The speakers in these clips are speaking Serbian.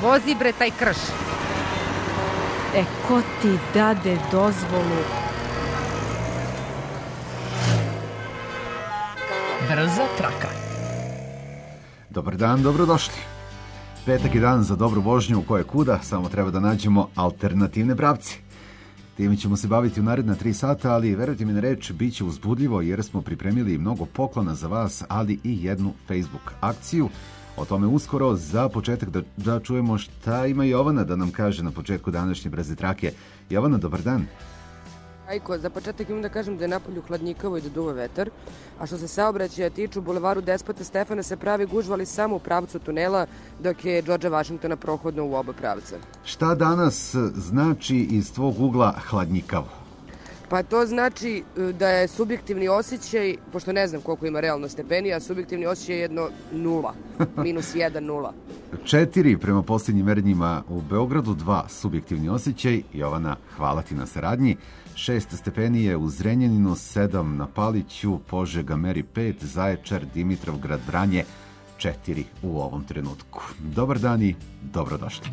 vozi bre taj krš. Ko ti dade dozvolu? Brza traka. Dobar dan, dobrodošli. Petak je dan za dobru vožnju u koje kuda, samo treba da nađemo alternativne pravci. Time ćemo se baviti u naredna 3 sata, ali verujte mi na reč, bit će uzbudljivo jer smo pripremili mnogo poklona za vas, ali i jednu Facebook akciju. O tome uskoro. Za početak da čujemo šta ima Jovana da nam kaže na početku današnje brze trake. Jovana, dobar dan. Ajko, za početak imam da kažem da je napolju hladnjikavo i da duva vetar, a što se saobraćaja tiču, bulevaru Despota Stefana se pravi gužva, ali samo u pravcu tunela, dok je Georgea Washingtona prohodno u oba pravca. Šta danas znači iz tvog ugla hladnjikavo? Pa to znači da je subjektivni osjećaj, pošto ne znam koliko ima realno stepeni, a subjektivni osjećaj je jedno 0, minus 1, 0. 4 prema posljednjim merenjima u Beogradu, 2 subjektivni osjećaj. Jovana, hvala ti na saradnji. 6 stepeni je u Zrenjaninu, 7 na Paliću, Požega meri 5, Zaječar, Dimitrovgrad, Vranje 4 u ovom trenutku. Dobar dan i dobrodošli.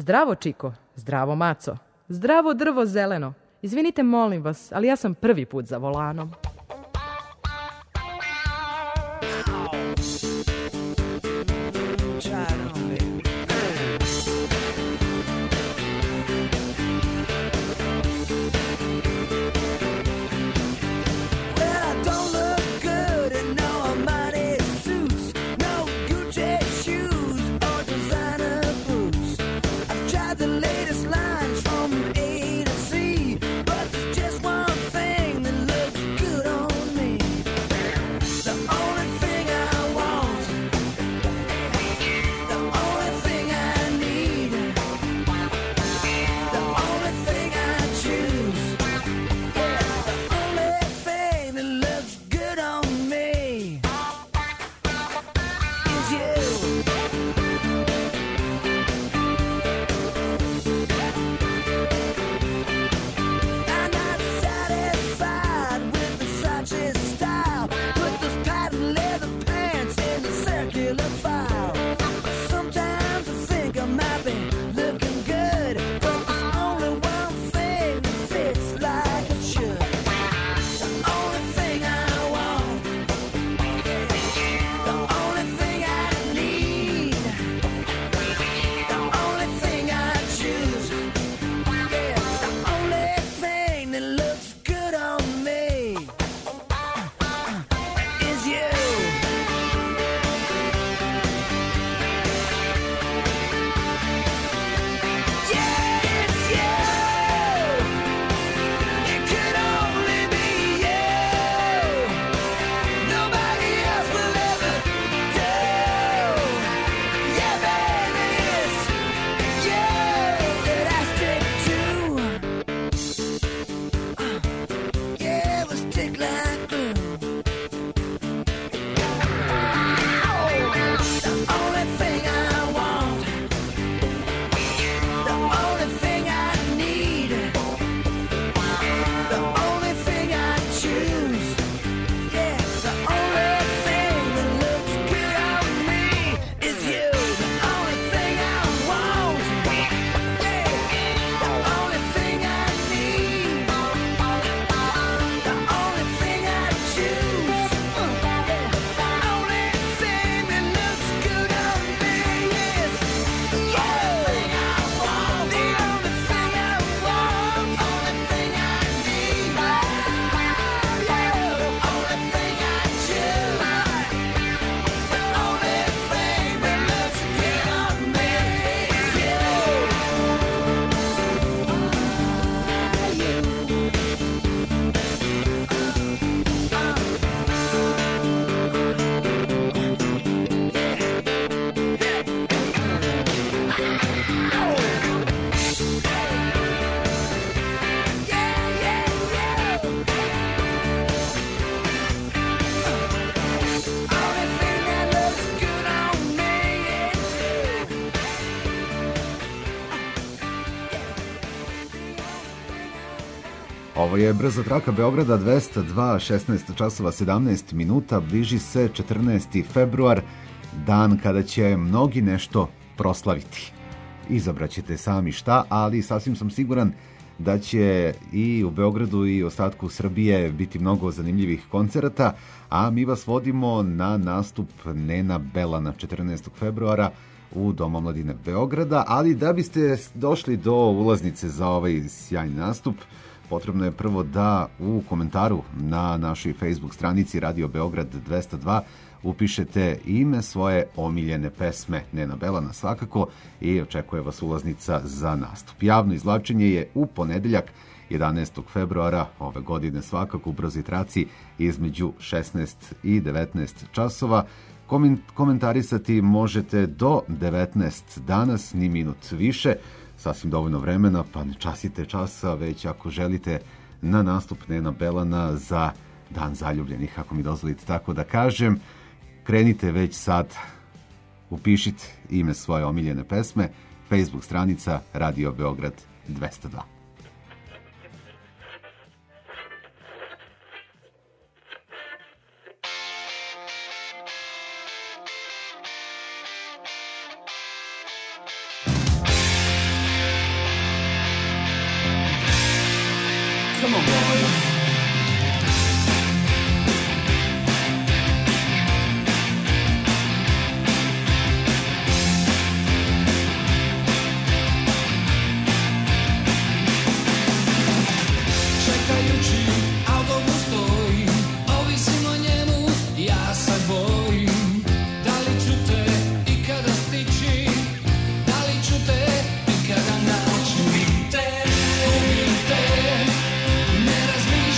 Zdravo, Čiko. Zdravo, Maco. Zdravo, drvo zeleno. Izvinite, molim vas, ali ja sam prvi put za volanom. Ovo je brza traka Beograda 202, 16 časova 17 minuta, bliži se 14. februar, dan kada će mnogi nešto proslaviti. Izabraćete sami šta, ali sasvim sam siguran da će i u Beogradu i ostatku Srbije biti mnogo zanimljivih koncerata, a mi vas vodimo na nastup Nena Belana 14. februara u Domu omladine Beograda, ali da biste došli do ulaznice za ovaj sjajni nastup, potrebno je prvo da u komentaru na našoj Facebook stranici Radio Beograd 202 upišete ime svoje omiljene pesme Nena Belana svakako i očekuje vas ulaznica za nastup. Javno izvlačenje je u ponedeljak 11. februara ove godine svakako u brzoj traci između 16 i 19 časova. Komentarisati možete do 19 danas, ni minut više. Sasvim dovoljno vremena, pa ne časite časa, već ako želite na nastup Nena Belana za Dan zaljubljenih, ako mi dozvolite tako da kažem, krenite već sad, upišite ime svoje omiljene pesme, Facebook stranica Radio Beograd 202. Come on, boys. Čekajući autobus stoji, ovisimo njemu, ja se bojim. Da li ću te ikada stići, da li ću te ikada naći? Te, ne razmišljam.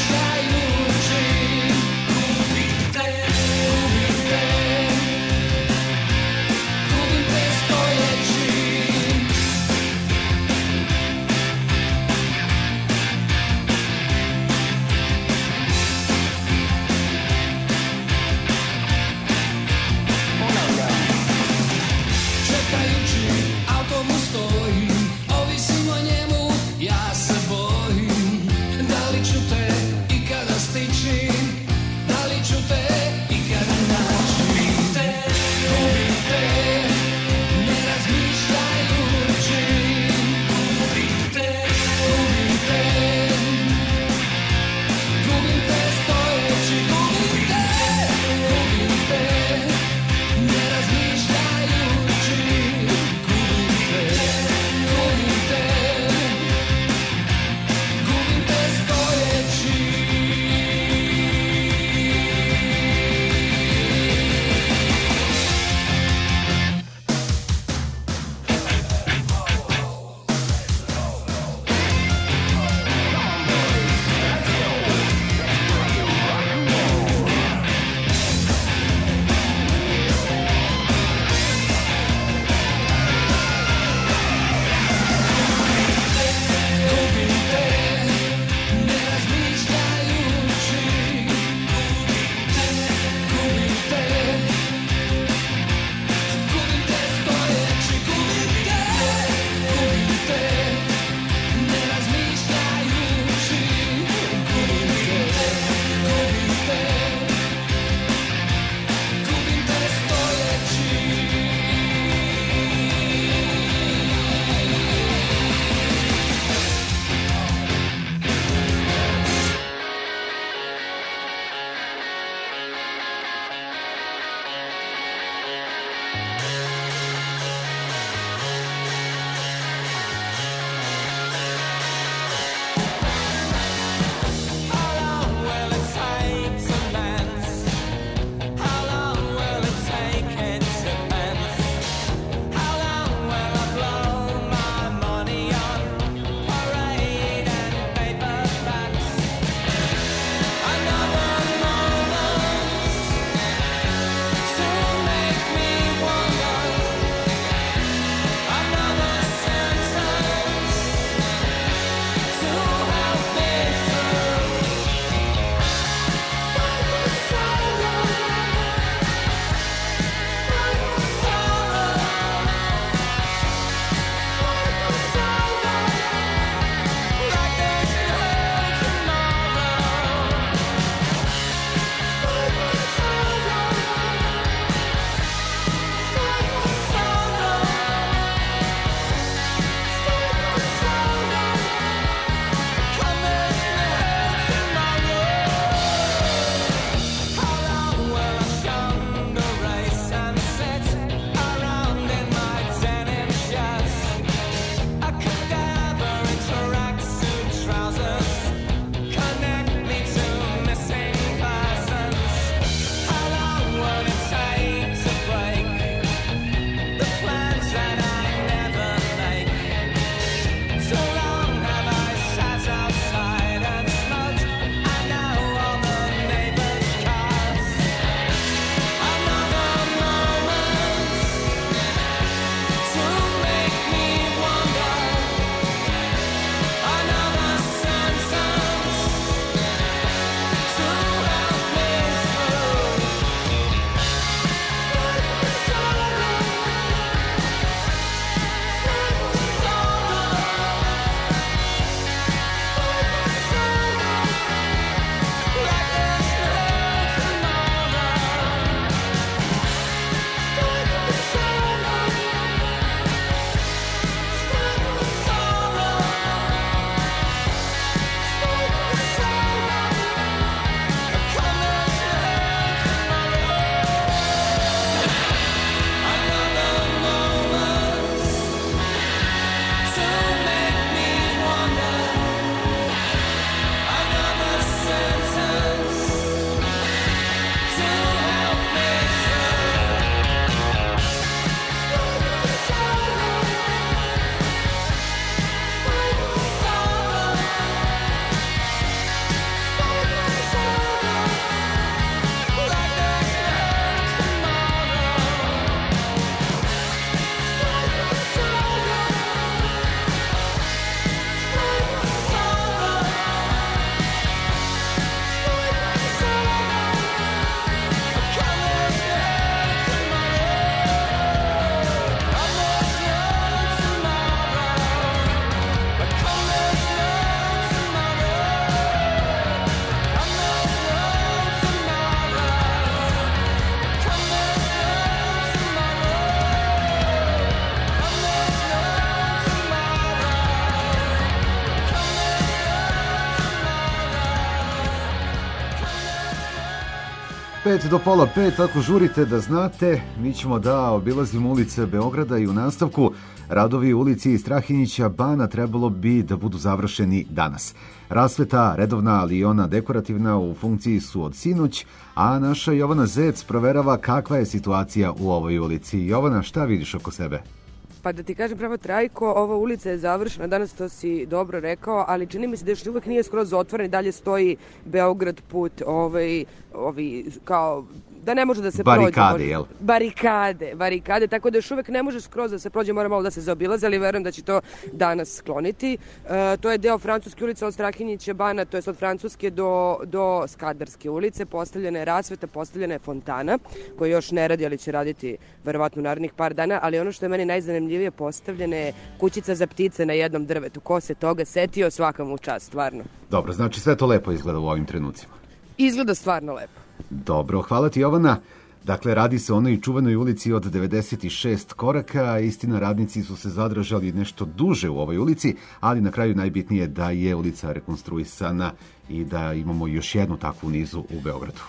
5 do pola 5, ako žurite da znate, mi ćemo da obilazimo ulice Beograda i u nastavku radovi u ulici Strahinjića Bana trebalo bi da budu završeni danas. Rasveta, redovna, ali i ona dekorativna, u funkciji su od sinoć, a naša Jovana Zec proverava kakva je situacija u ovoj ulici. Jovana, šta vidiš oko sebe? Pa da ti kažem pravo, Trajko, ova ulica je završena, danas to si dobro rekao, ali čini mi se da još uvek nije skroz otvoren i dalje stoji Beograd put, kao da ne može da se barikade, prođe. Jel? Barikade, tako da još uvek ne može skroz da se prođe, mora malo da se zaobilaze, ali verujem da će to danas skloniti. To je deo Francuske ulice od Strahinjića Bana, to je od Francuske do Skadarske ulice, postavljena je rasveta, postavljena je fontana, koja još ne radi, ali će raditi verovatno u narednih par dana, ali ono što je meni najzanimljivije, postavljena je kućica za ptice na jednom drvetu. Ko se toga setio, svaka mu čast, stvarno. Dobro, znači sve to lepo izgleda u ovim trenucima. Izgleda stvarno lepo. Dobro, hvala ti, Jovana. Dakle, radi se o onoj čuvenoj ulici od 96 koraka. Istina, radnici su se zadržali nešto duže u ovoj ulici, ali na kraju najbitnije da je ulica rekonstruisana i da imamo još jednu takvu nizu u Beogradu.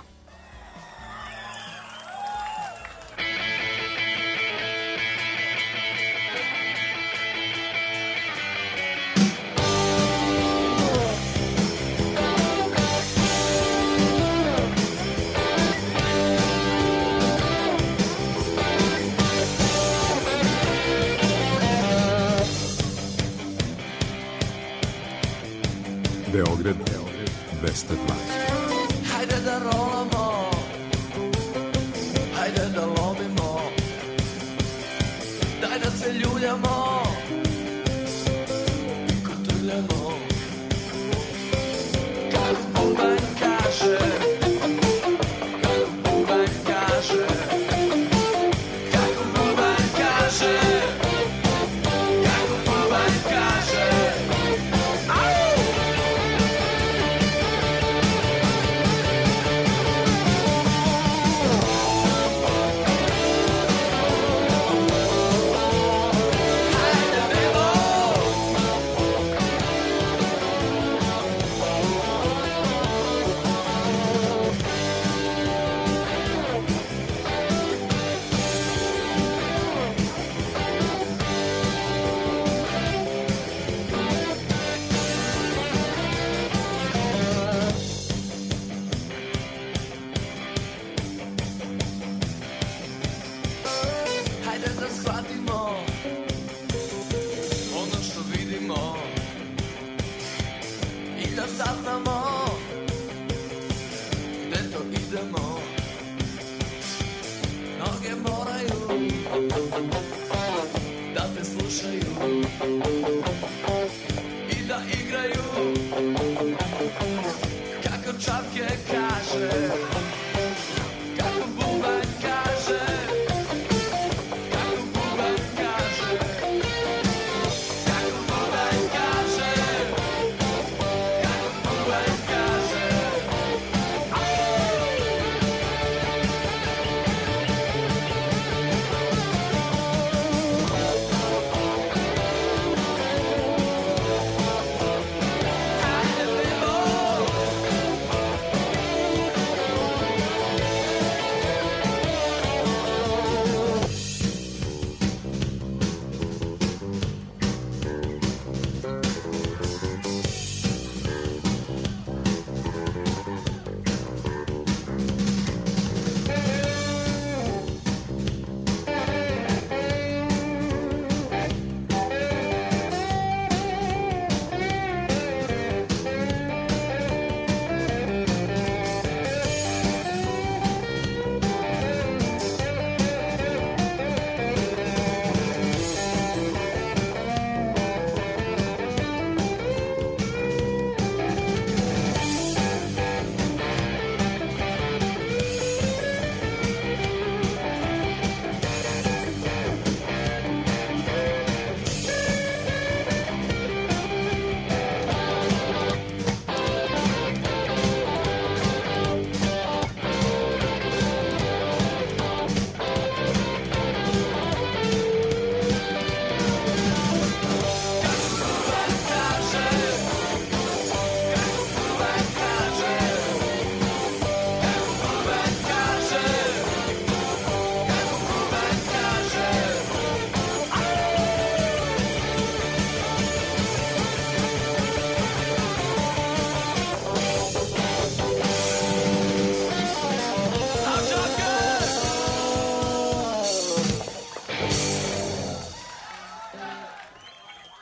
Beograd 220. Hajde da rolamo, hajde da lovimo, daj da se ljuljamo i kotrljamo. Kako bubanj kaže, kako bubanj kaže, kako bubanj kaže, kako bubanj kaže.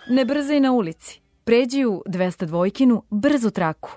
Ne brzaj na ulici. Pređi u 202-kinu brzu traku.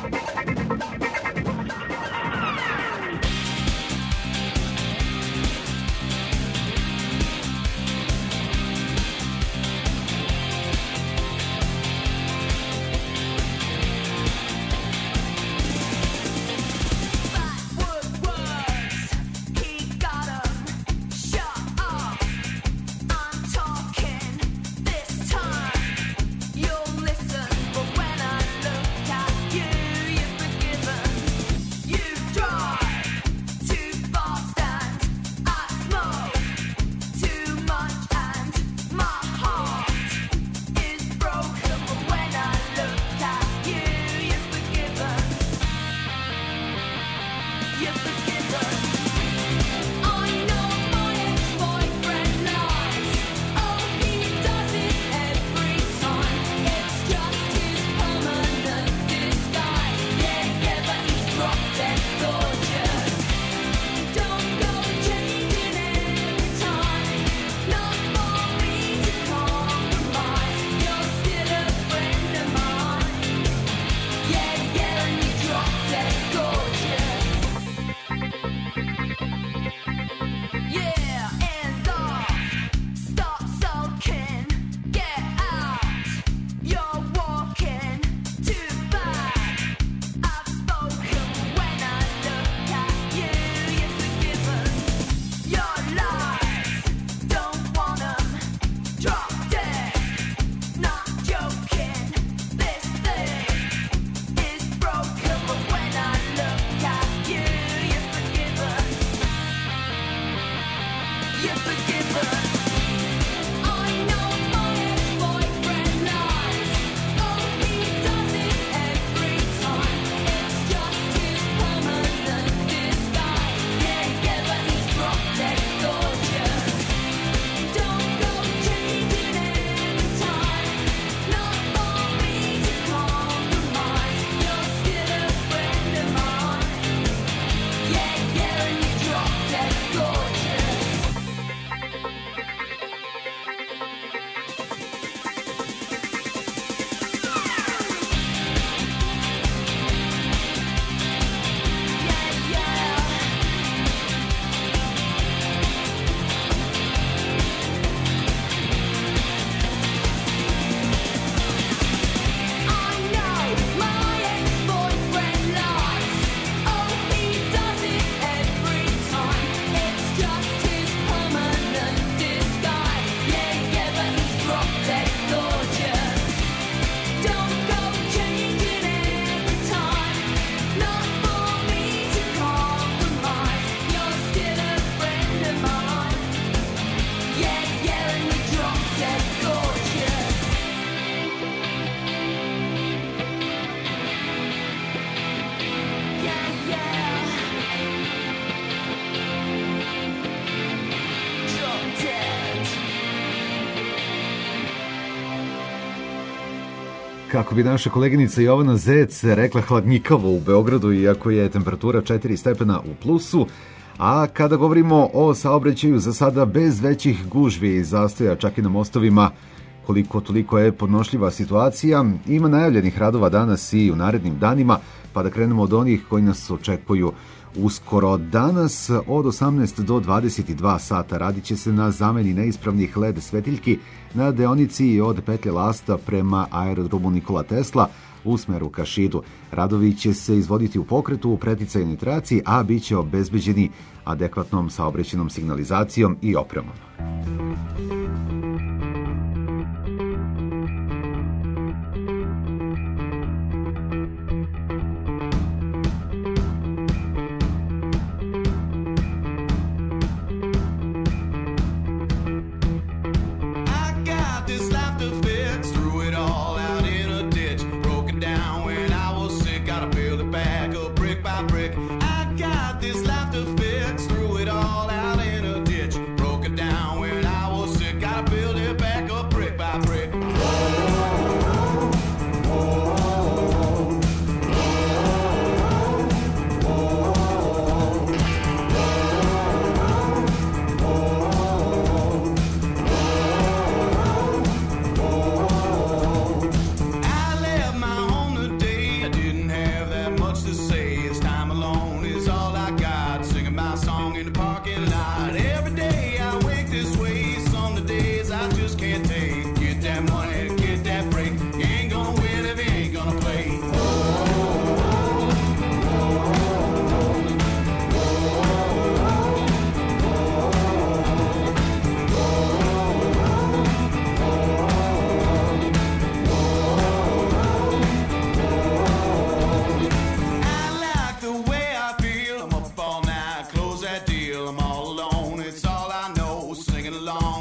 Kako bi naša koleginica Jovana Zec rekla, hladnjikavo u Beogradu, iako je temperatura 4 stepena u plusu. A kada govorimo o saobraćaju, za sada bez većih gužvi i zastoja čak i na mostovima, koliko toliko je podnošljiva situacija. Ima najavljenih radova danas i u narednim danima, pa da krenemo od onih koji nas očekuju uskoro. Danas od 18 do 22 sata radit će se na zameni neispravnih LED svetiljki na deonici od petlje Lasta prema aerodromu Nikola Tesla u smeru ka Šidu. Radovi će se izvoditi u pokretu, u preticajnoj traciji, a bit će obezbeđeni adekvatnom saobraćajnom signalizacijom i opremom. Down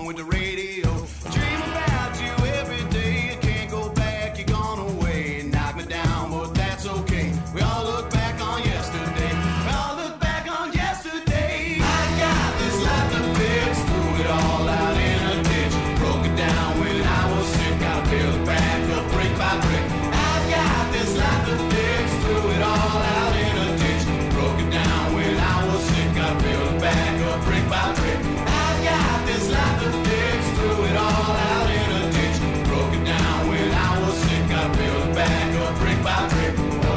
with the radio. Dream about you every day. You can't go back, you're gone away. Knock me down, but that's okay. We all look back on yesterday. We all look back on yesterday. I got this life to fix, threw it all out in a ditch. Broke it down when I was sick, gotta build it back up brick by brick. I got this life to fix, threw it all out in a ditch. Broke it down when I was sick, gotta build it back up brick by brick. I got this life to fix, threw it all out in a ditch. Broke it down when I was sick, gotta build it back up brick by brick.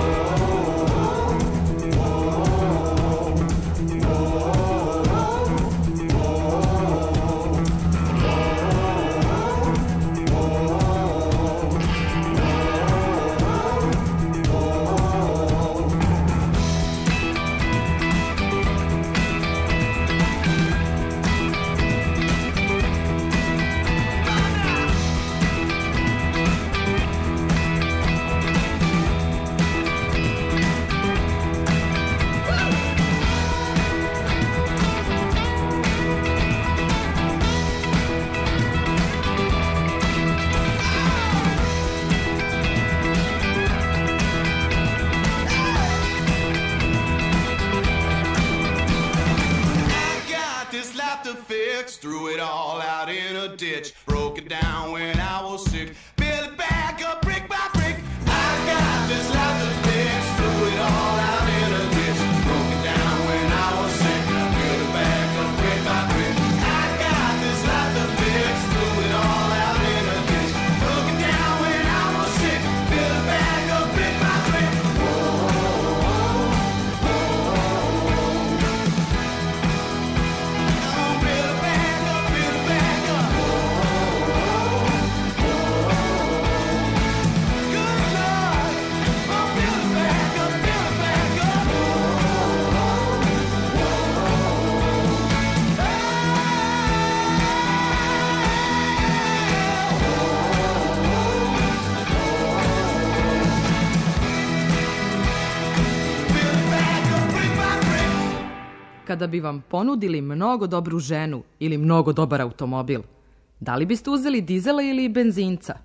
Threw it all out in a ditch. Broke it down when I was sick. Build it back up brick by brick. I got this life to fix. Threw it all out in a ditch. Broke it down when I was sick. Build it back up brick by brick. I got this life to fix. Threw it all out in a ditch. Broke it down when I was sick. Build it back up brick by brick. Kada bi vam ponudili mnogo dobru ženu ili mnogo dobar automobil, da li biste uzeli dizela ili benzinca?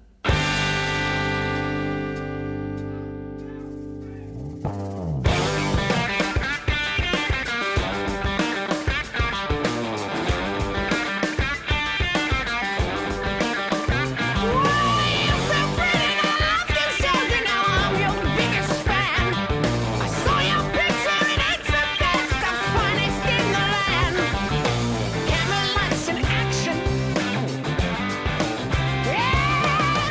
Yeah!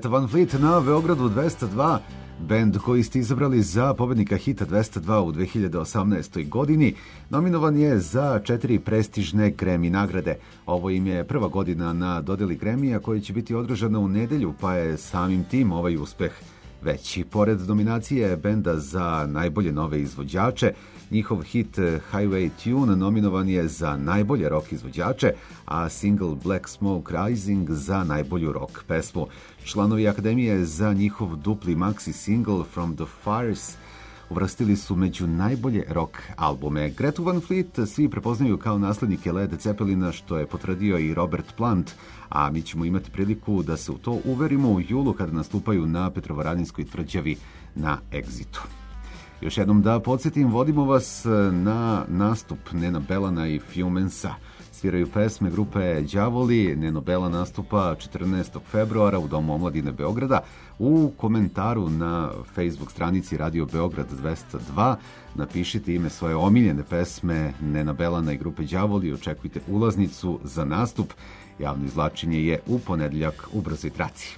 Greta Van Fleet na Beogradu 202, bend koji ste izabrali za pobednika hita 202 u 2018. godini, nominovan je za 4 prestižne Grammy nagrade. Ovo im je prva godina na dodeli Grammyja koja će biti održana u nedelju, pa je samim tim ovaj uspeh veći. Pored nominacije benda za najbolje nove izvođače, njihov hit Highway Tune nominovan je za najbolje rock izvođače, a single Black Smoke Rising za najbolju rock pesmu. Članovi Akademije za njihov dupli maxi single From the Fires uvrstili su među najbolje rock albume. Gretu Van Fleet svi prepoznaju kao naslednike Led Zeppelina, što je potvrdio i Robert Plant, a mi ćemo imati priliku da se u to uverimo u julu kada nastupaju na Petrovaradinskoj tvrđavi na Exitu. Još jednom da podsjetim, vodimo vas na nastup Nena Belana i Fumensa. Sviraju pesme grupe Đavoli. Neno Bela nastupa 14. februara u Domu omladine Beograda. U komentaru na Facebook stranici Radio Beograd 202 napišite ime svoje omiljene pesme Nena Belana i grupe Đavoli i očekujte ulaznicu za nastup. Javno izvlačenje je u ponedeljak u brzoj traci.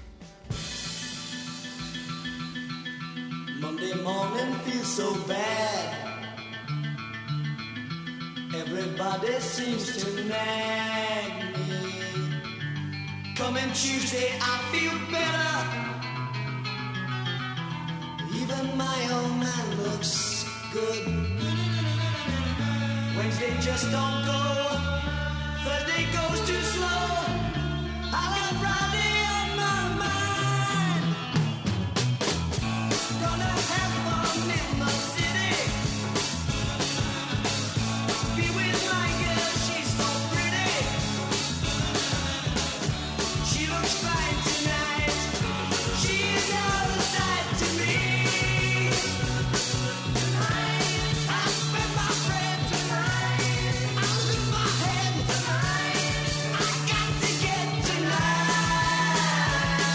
Monday morning feels so bad. Everybody seems to nag me. Coming Tuesday I feel better. Even my old man looks good. Wednesday just don't go. Thursday goes too slow. I love Friday on my mind. Gonna have fun in the city. Be with my girl, she's so pretty. She looks fine tonight. She's out of sight to me. Tonight, I spend my friend tonight. I lose my head tonight. I got to get tonight.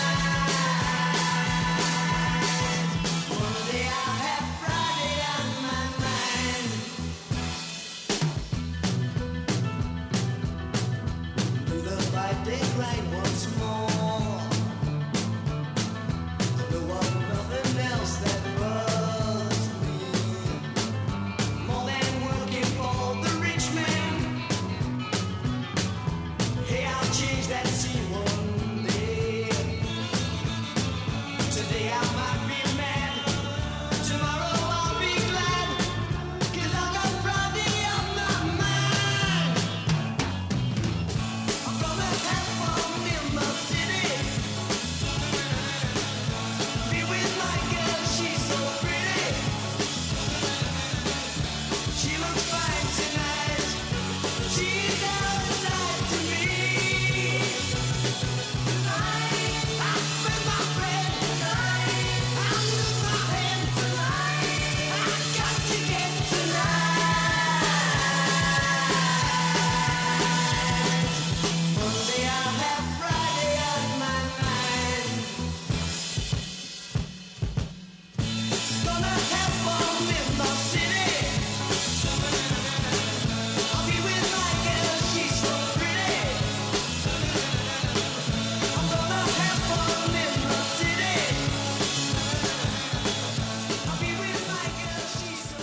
Monday I have Friday on my mind. Do the 5-day grind once more. I don't want nothing else that bugs me more than working for the rich man. Hey, I'll change that scene one day. Today I might be mad. Tomorrow I'll be glad. 'Cause I got Friday on my mind. I'm gonna have fun in the city. Be with my girl, she's so pretty. She looks fine tonight. She's out of sight to me. Tonight, I spend my bread tonight. I lose my head tonight. I got to get tonight. Monday I have Friday on my mind. Gonna have fun in the city. I'll be with my girl, she's so pretty. I'm gonna have fun in the city. I'll be with my girl, she's so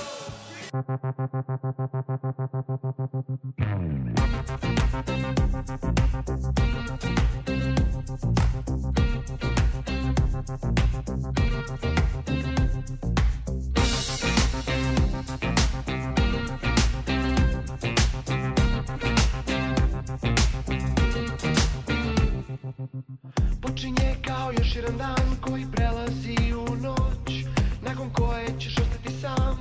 Počinje kao još jedan dan koji prelazi u noć, nakon koje ćeš ostati sam.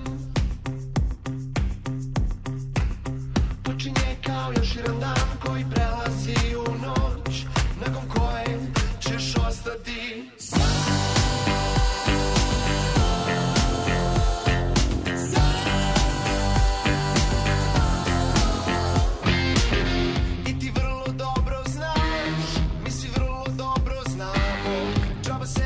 Počinje kao još jedan dan koji prelazi u noć, nakon koje ćeš ostati sam. I ti vrlo dobro znaš, mi si vrlo dobro znamo, džaba se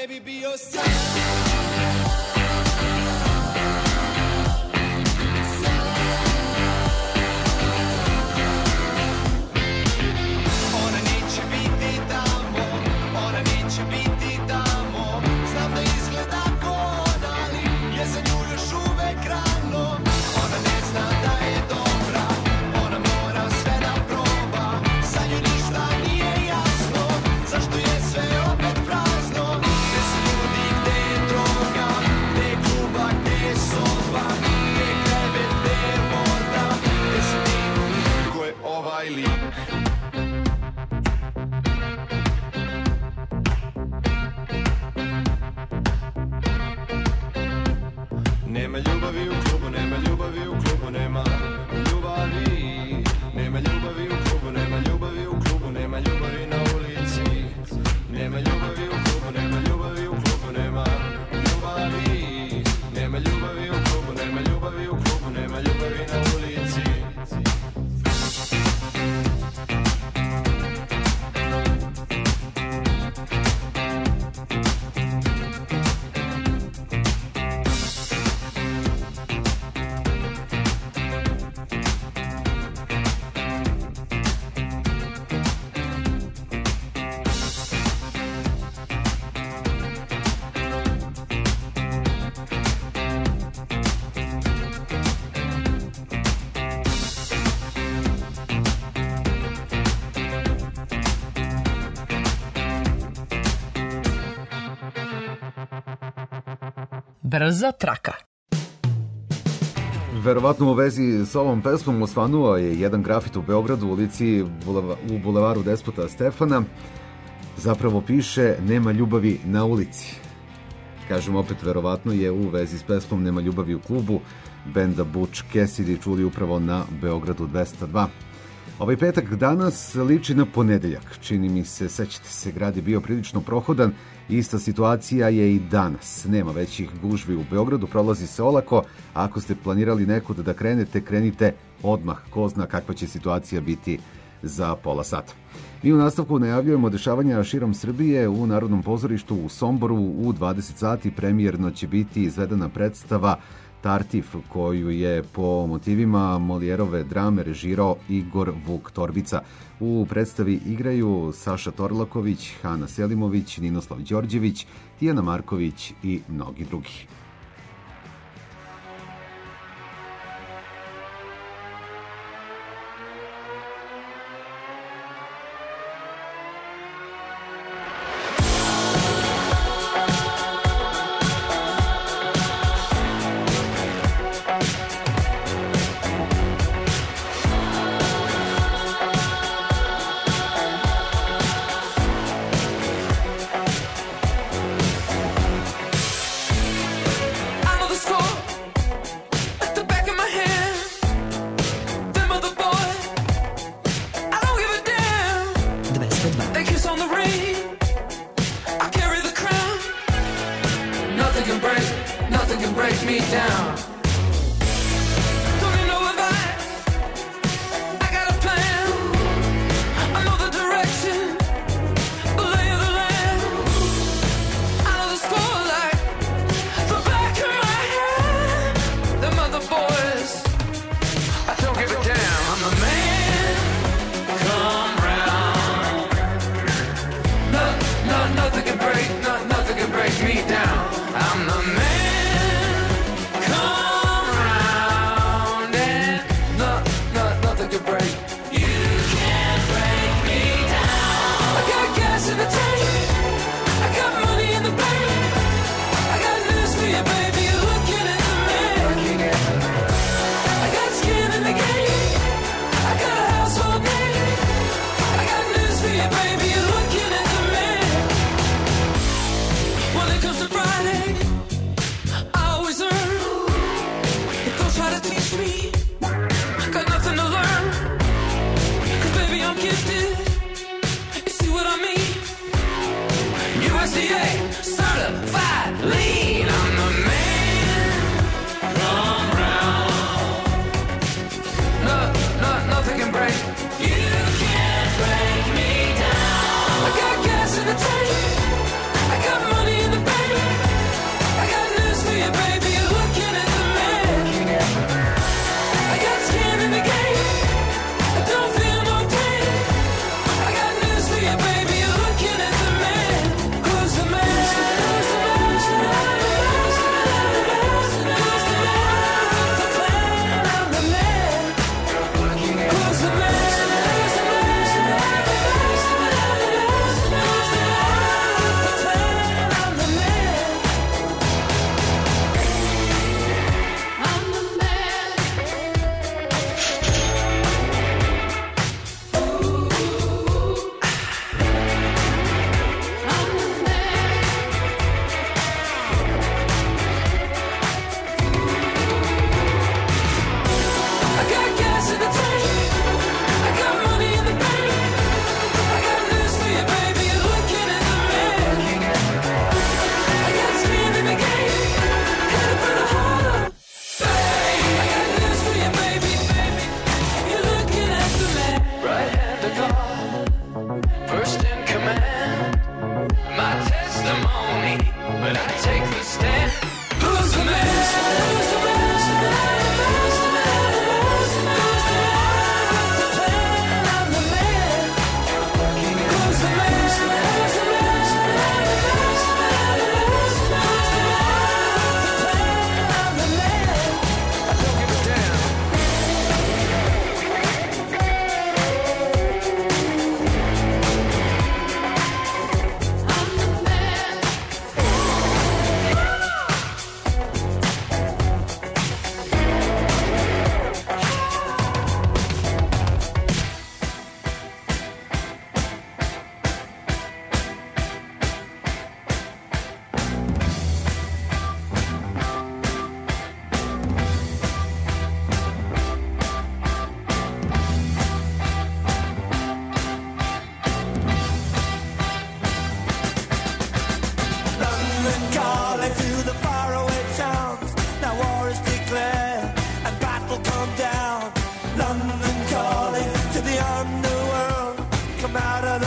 baby, be yourself. Ona neće biti tamo, ona neće biti tamo. Znam da izgleda god, ali je za nju još uvek rano. Ona ne zna da je dobra, ona mora sve da proba. Za nju ništa nije jasno, zašto je sve opet prazno. Gde su ljudi, gde je droga, gde je kluba, gde je soba, gde je krevet, gde je voda, gde si ti, ko je ovaj lik. Nema ljubavi u klubu, nema ljubavi u klubu, nema ljubavi. Nema ljubavi u klubu, nema ljubavi u klubu, nema ljubavi na ulici. Nema ljubavi u klubu, nema ljubavi u klubu, nema ljubavi. Nema ljubavi u klubu, nema ljubavi u klubu, nema ljubavi na ulici. Brza traka. Verovatno u vezi s ovom pesmom osvanuo je jedan grafit u Beogradu u ulici u bulevaru Despota Stefana. Zapravo piše nema ljubavi na ulici. Kažem opet, verovatno je u vezi s pesmom Nema ljubavi u klubu benda Butch Cassidy čuli upravo na Beogradu 202. Ovaj petak danas liči na ponedeljak. Čini mi se, sećate se, grad je bio prilično prohodan. Ista situacija je i danas. Nema većih gužvi u Beogradu, prolazi se olako. Ako ste planirali nekud da krenete, krenite odmah. Ko zna kakva će situacija biti za pola sata. Mi u nastavku najavljujemo dešavanja širom Srbije. U Narodnom pozorištu u Somboru u 20 sati premijerno će biti izvedena predstava Tartif, koju je po motivima Molijerove drame režirao Igor Vuk Torbica. U predstavi igraju Saša Torlaković, Hana Selimović, Ninoslav Đorđević, Tijana Marković i mnogi drugi. I got money in the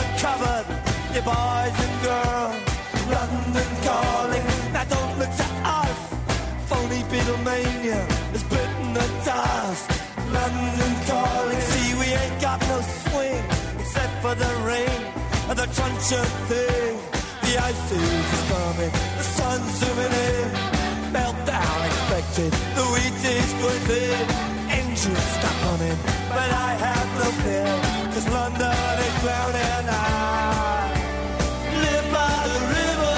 covered, you boys and girls. London calling, now don't look to us. Phony Beatlemania has bitten the dust. London calling, see we ain't got no swing except for the rain and the truncheon thing. The ice age is coming, the sun's zooming in. Meltdown expected, the wheat is going thin. Engines stop running, but I have no fear, 'cause London is drowning. I live by the river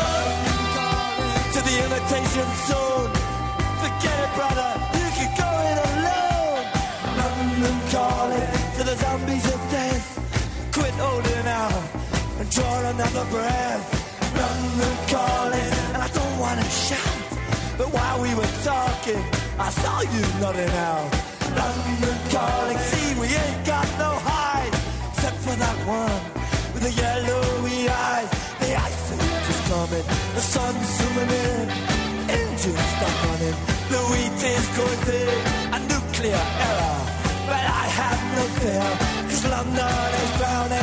to the imitation zone. Forget it, brother, you can go it alone. London calling to the zombies of death. Quit holding out and draw another breath. London calling, and I don't want to shout, but while we were talking, I saw you nodding out. London calling, see we ain't got no hide, except for that one with the yellowy eyes. The ice age is coming, the sun's zooming in. Engines stop running, the wheat is going thin. A nuclear error, but I have no fear, 'cause London is drowning.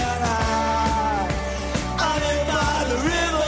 I live by the river.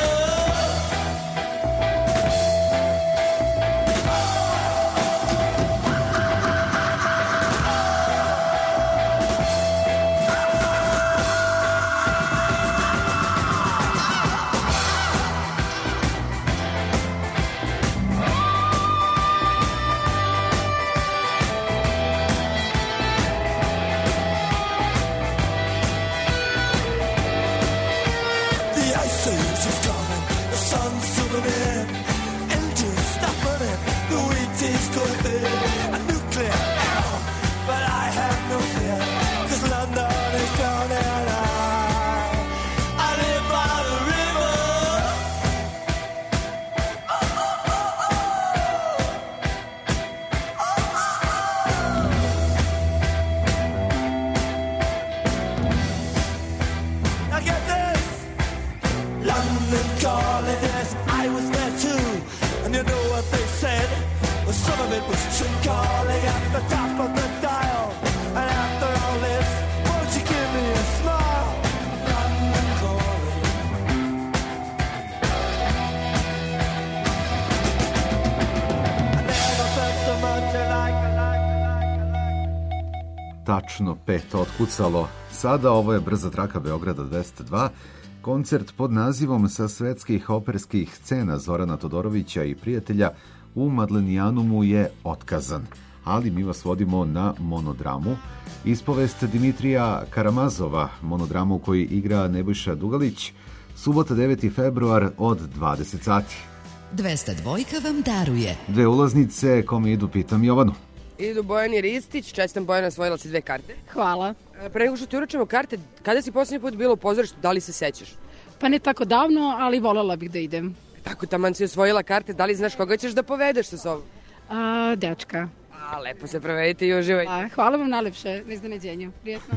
Tačno 5 otkucalo. Sada ovo je brza traka Beograda 202, koncert pod nazivom Sa svetskih operskih scena Zorana Todorovića i prijatelja u Madlenijanumu je otkazan. Ali mi vas vodimo na monodramu. Ispovest Dimitrija Karamazova, monodramu u kojoj igra Nebojša Dugalić, subota 9. februar od 20 sati. 202 vam daruje 2 ulaznice, kome idu, pitam Jovanu. Idu Bojani Ristić, čestam Bojana, osvojila si 2 karte. Hvala. Pre nego što ti uručimo karte, kada si posljednji put bila u pozorištu, da li se sećaš? Pa ne tako davno, ali voljela bih da idem. Tako, taman si osvojila karte, da li znaš koga ćeš da povedeš sa sobom? Dečka. Lepo se provedite i uživaj. Hvala vam najlepše na iznenađenju. Prijetno.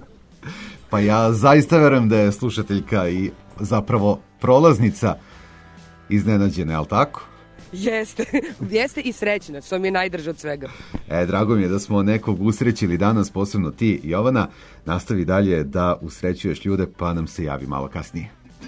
Pa ja zaista verujem da je slušateljka i zapravo prolaznica iznenađena, je li tako? Jeste, jeste i srećna, što mi je najdrže od svega. Drago mi je da smo nekog usrećili danas, posebno ti, Jovana. Nastavi dalje da usrećuješ ljude, pa nam se javi malo kasnije.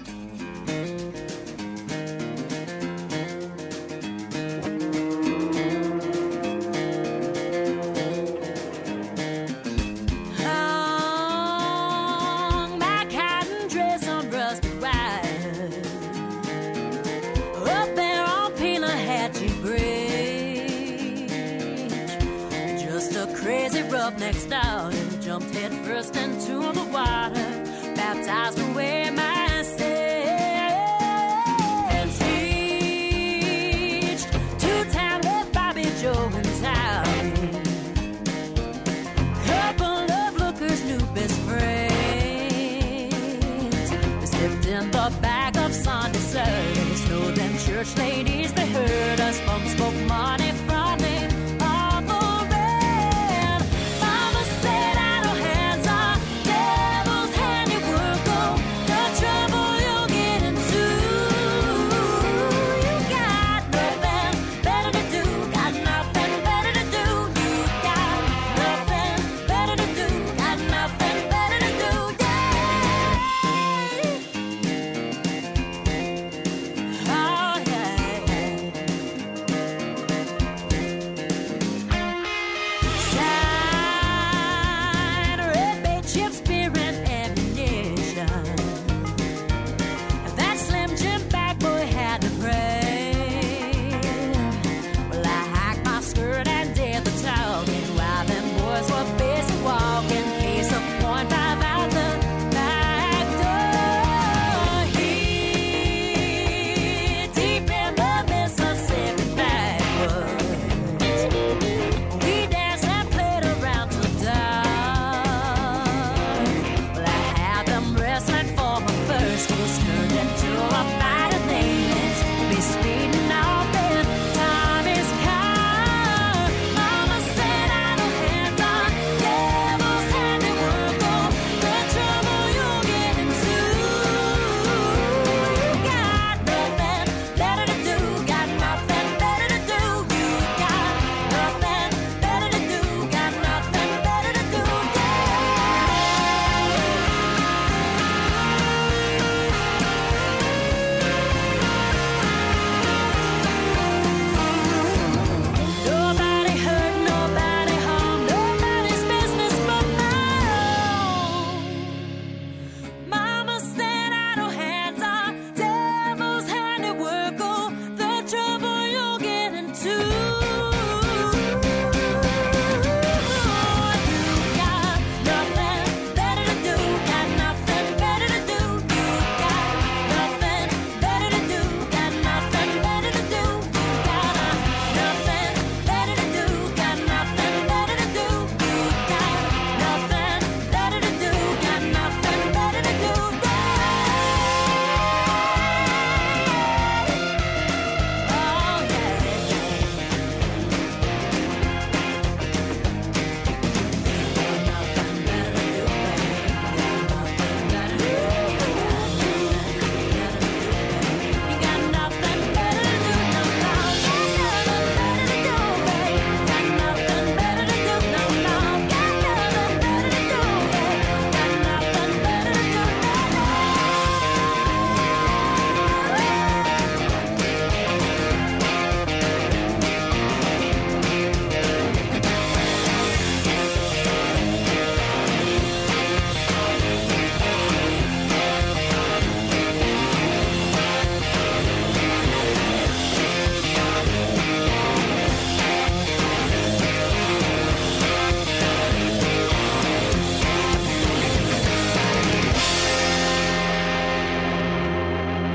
Next down, jumped head first into the water, baptized away my sins. Reached to town with Bobby Joe and Tommy, couple of lookers, new best friends. They slipped in the back of Sunday service, know them church ladies, they heard us, bum spoke money from them.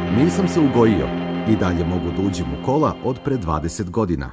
Nisam se ugojio, i dalje mogu da uđem u kola od pre 20 godina.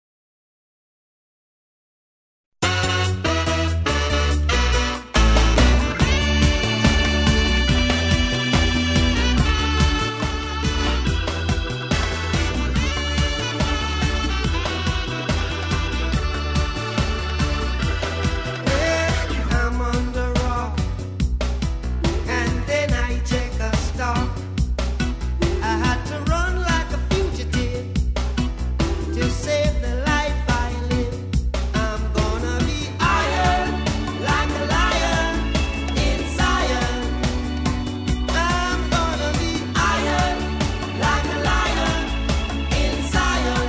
I'm on the rock, and then I take a stop. I had to run like a fugitive to save the life I live. I'm gonna be iron like a lion in Zion. I'm gonna be iron like a lion in Zion.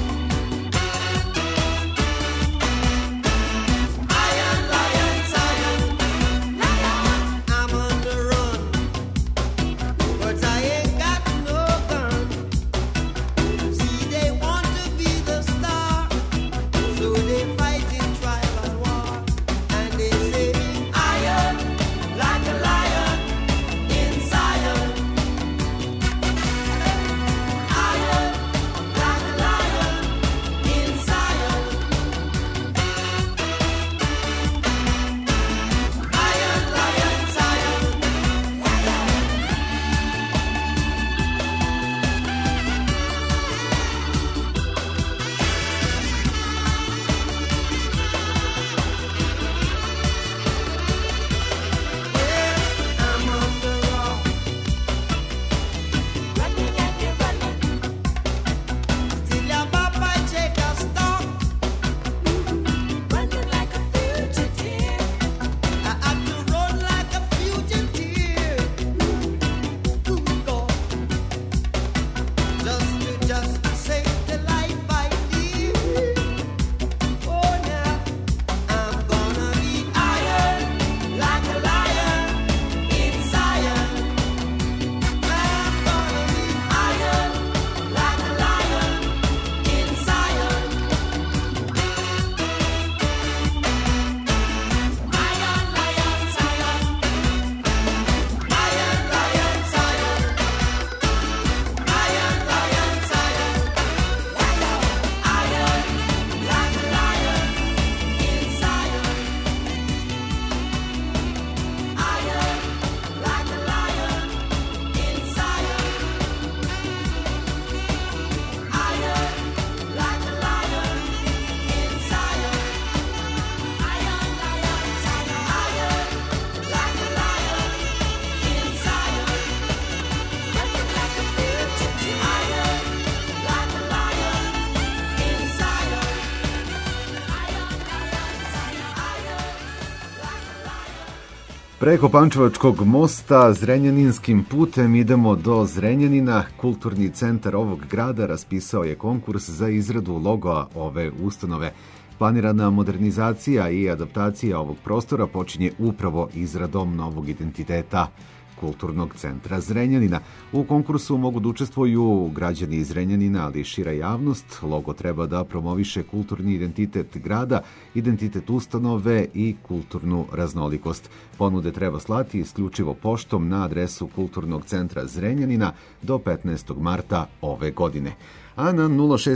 Iron, lion, Zion. I'm on the run, but I ain't got no gun. See, they want to be the star, so they fight in tribal war, and they say, iron like a lion in Zion. Iron like a lion in Zion. Iron, lion, Zion. I'm on the rock, running and you're running. Till your papa take a stop, running like a fugitive. I have to run like a fugitive. Lord, just to save the life I live. Oh, now I'm gonna be iron like a lion in Zion. I'm gonna be iron like a lion in Zion. Iron, lion, Zion. Iron, lion, Zion. Iron, lion, Zion. Iron like a lion in Zion. Iron like a lion in Zion. Iron like a lion in Zion. Iron, lion, Zion. Iron like a lion in Zion. Running like a fugitive. Iron like a lion in Zion. Preko Pančevačkog mosta Zrenjaninskim putem idemo do Zrenjanina. Kulturni centar ovog grada raspisao je konkurs za izradu logoa ove ustanove. Planirana modernizacija i adaptacija ovog prostora počinje upravo izradom novog identiteta Kulturnog centra Zrenjanina. U konkursu mogu da učestvuju građani iz Zrenjanina, ali i šira javnost. Logo treba da promoviše kulturni identitet grada, identitet ustanove i kulturnu raznolikost. Ponude treba slati isključivo poštom na adresu Kulturnog centra Zrenjanina do 15. marta ove godine. A na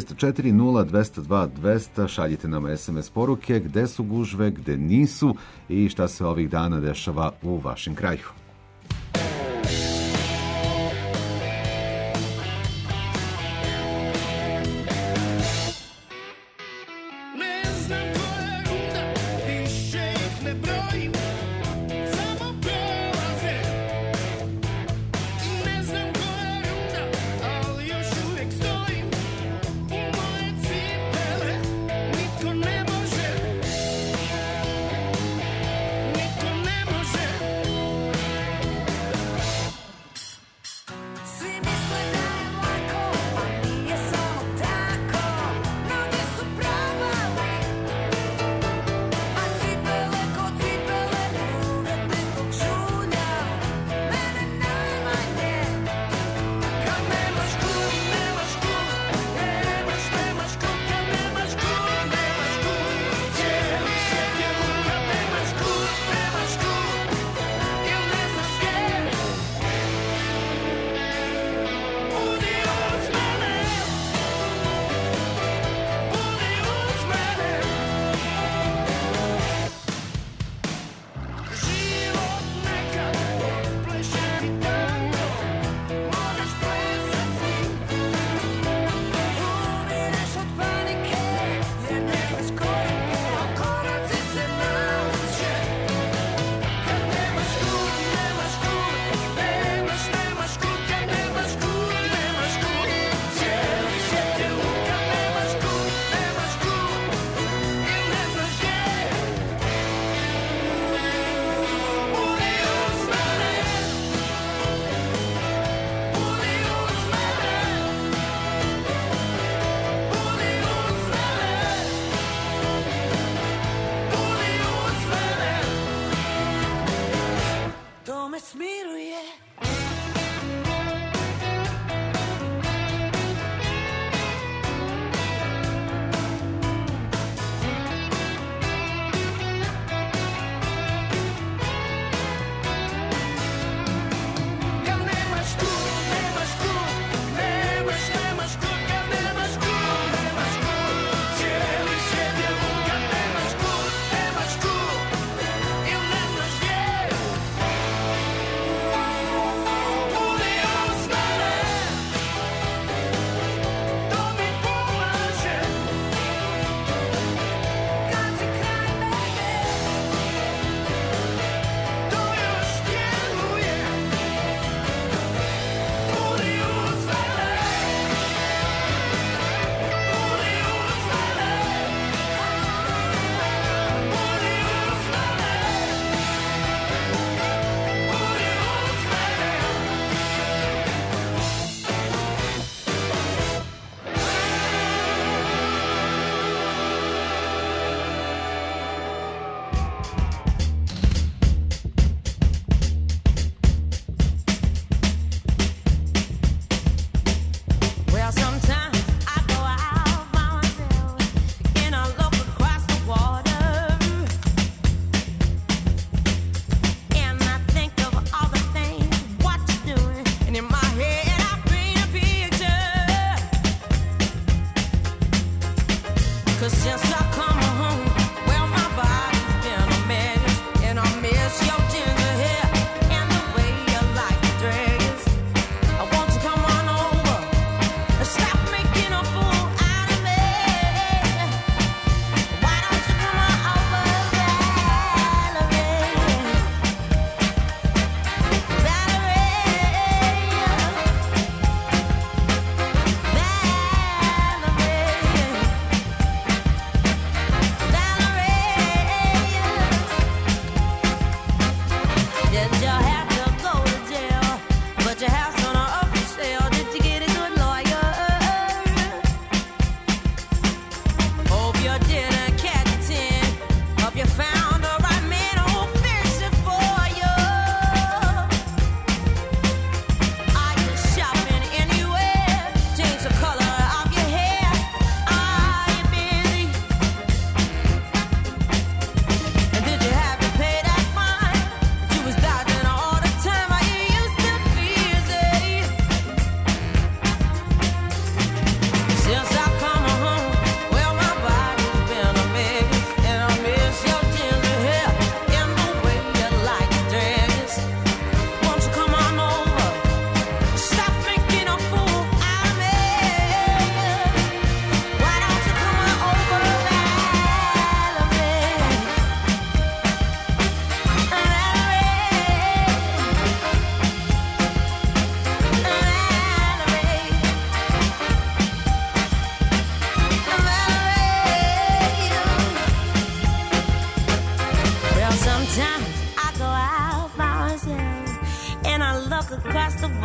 0640202 šaljite nam SMS poruke gde su gužve, gde nisu i šta se ovih dana dešava u vašem kraju. Ne znam koja runda, više ih ne brojim, samo prolaze. I ne znam koja runda, ali još uvijek stojim. U moje cipele nitko ne može, nitko ne može.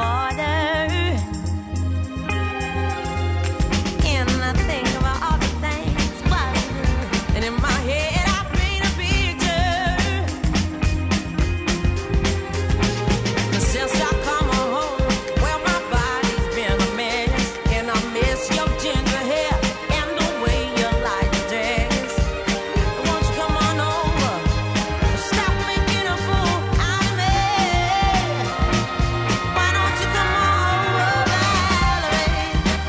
border. And I think about all the things what I do. And in my head I paint a picture. Since I come home, well my body's been a mess. And I miss your ginger hair and the way you like to dress. Won't you come on over? Stop making a fool out of me. Why don't you come on over, Valerie?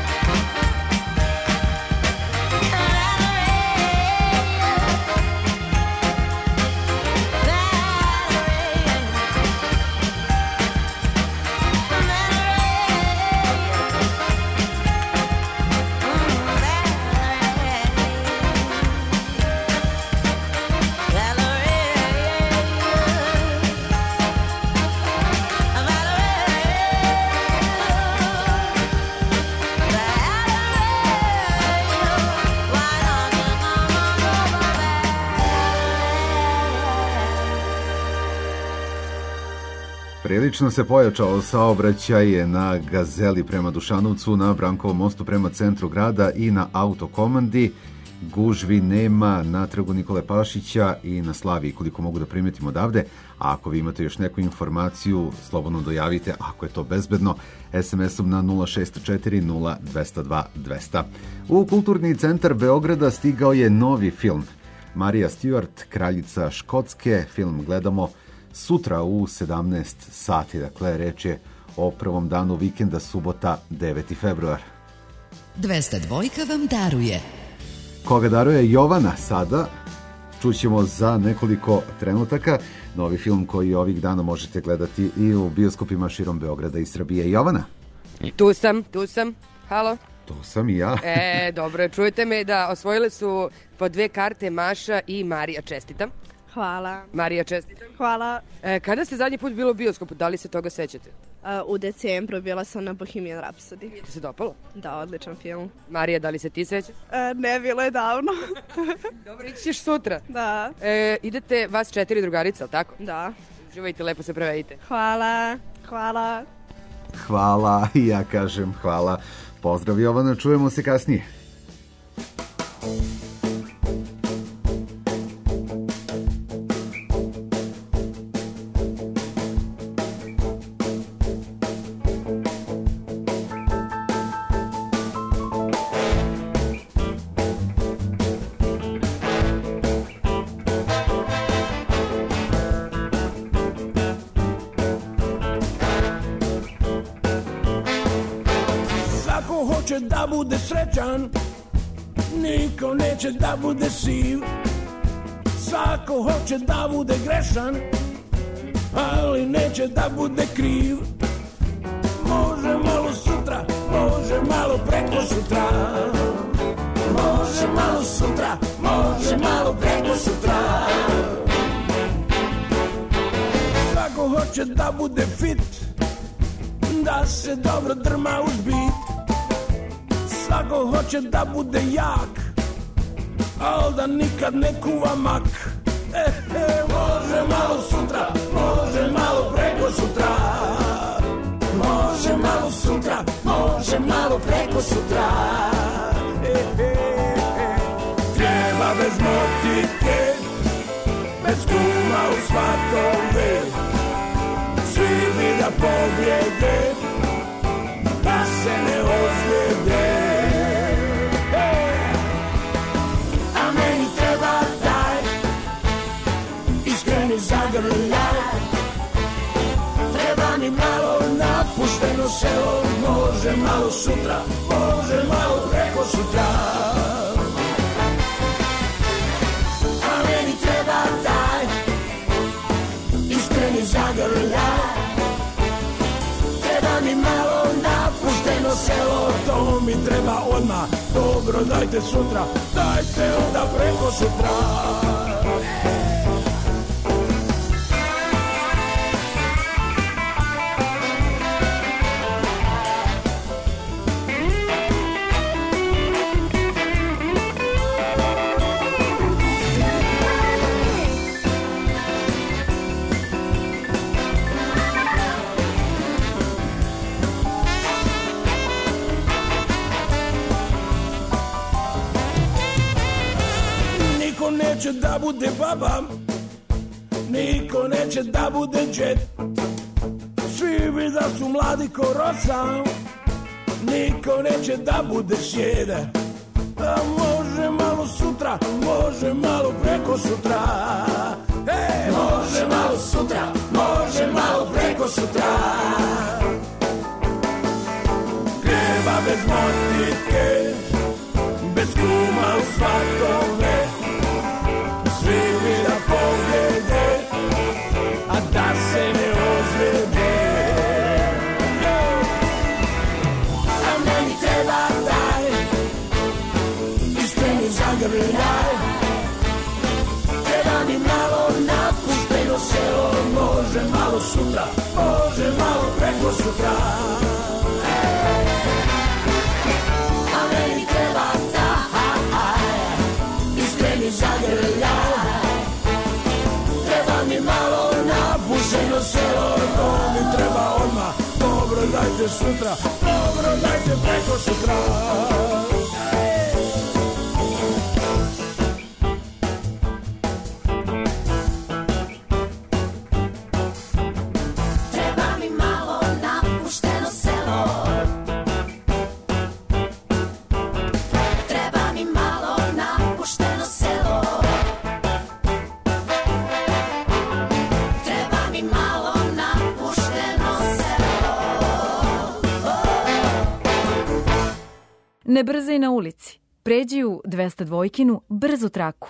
Prilično se pojačao saobraćaj na Gazeli prema Dušanovcu, na Brankovom mostu prema centru grada i na Autokomandi. Gužvi nema na trgu Nikole Pašića i na Slaviji, koliko mogu da primetim odavde. A ako vi imate još neku informaciju, slobodno dojavite, ako je to bezbedno, SMS-om na 064 0202 200. U Kulturni centar Beograda stigao je novi film. Marija Stewart, kraljica Škotske. Film gledamo sutra u 17 sati. Dakle, reč je o prvom danu vikenda, subota 9. februar. 202 vam daruje. Koga daruje Jovana sada, čućemo za nekoliko trenutaka. Novi film koji ovih dana možete gledati i u bioskopima širom Beograda i Srbije. Jovana? Tu sam. Halo? Tu sam i ja. Dobro, čujete me da osvojile su po 2 karte Maša i Marija. Čestitam. Hvala. Marija, čestitam. Hvala. Kada ste zadnji put bilo u bioskopu? Da li se toga sećate? U decembru bila sam na Bohemian Rhapsody. Ti se dopalo? Da, odličan film. Marija, da li se ti sećaš? Ne, bilo je davno. Dobro, ići ćeš sutra. Da. Idete vas 4 drugarice, ali tako? Da. Uživajte, lepo se prevedite. Hvala. Hvala, i ja kažem hvala. Pozdrav Jovana, čujemo se kasnije. Hoće da bude srećan, niko neće da bude siv. Svako hoće da bude grešan, ali neće da bude kriv. Može malo sutra, može malo preko sutra. Može malo sutra, može malo preko sutra. Svako hoće da bude fit, da se dobro drma uz bit. Svako hoće da bude jak, al da nikad ne kuva mak. Može malo sutra, može malo preko sutra. Može malo sutra, može malo preko sutra. Treba bez motike, bez kuma u svatove. Svi bi da pobjede, da se ne ozljede. Zagrljaj, treba mi malo napušteno selo. Može malo sutra, može malo preko sutra. A meni treba taj iskreni zagrljaj. Treba mi malo napušteno selo. To mi treba odmah, dobro dajte sutra. Dajte onda preko sutra. neće da bude baba, niko neće da bude džed. Svi bi da su mladi ko rosa, niko neće da bude sjede. A može malo sutra, može malo preko sutra. Može malo sutra, može malo preko sutra. Pjeva bez motike, bez kuma u svatove, svi bi da pobjede, a da se ne ozljede. A meni treba taj iskreni zagrljaj, treba mi malo napušteno selo, može malo sutra, može malo preko sutra. A meni treba taj iskreni zagrljaj, treba mi malo napušteno selo, to mi treba odmah, dobro dajte sutra, dobro dajte preko sutra. Ne brzaj na ulici. Pređi u 202-kinu brzu traku.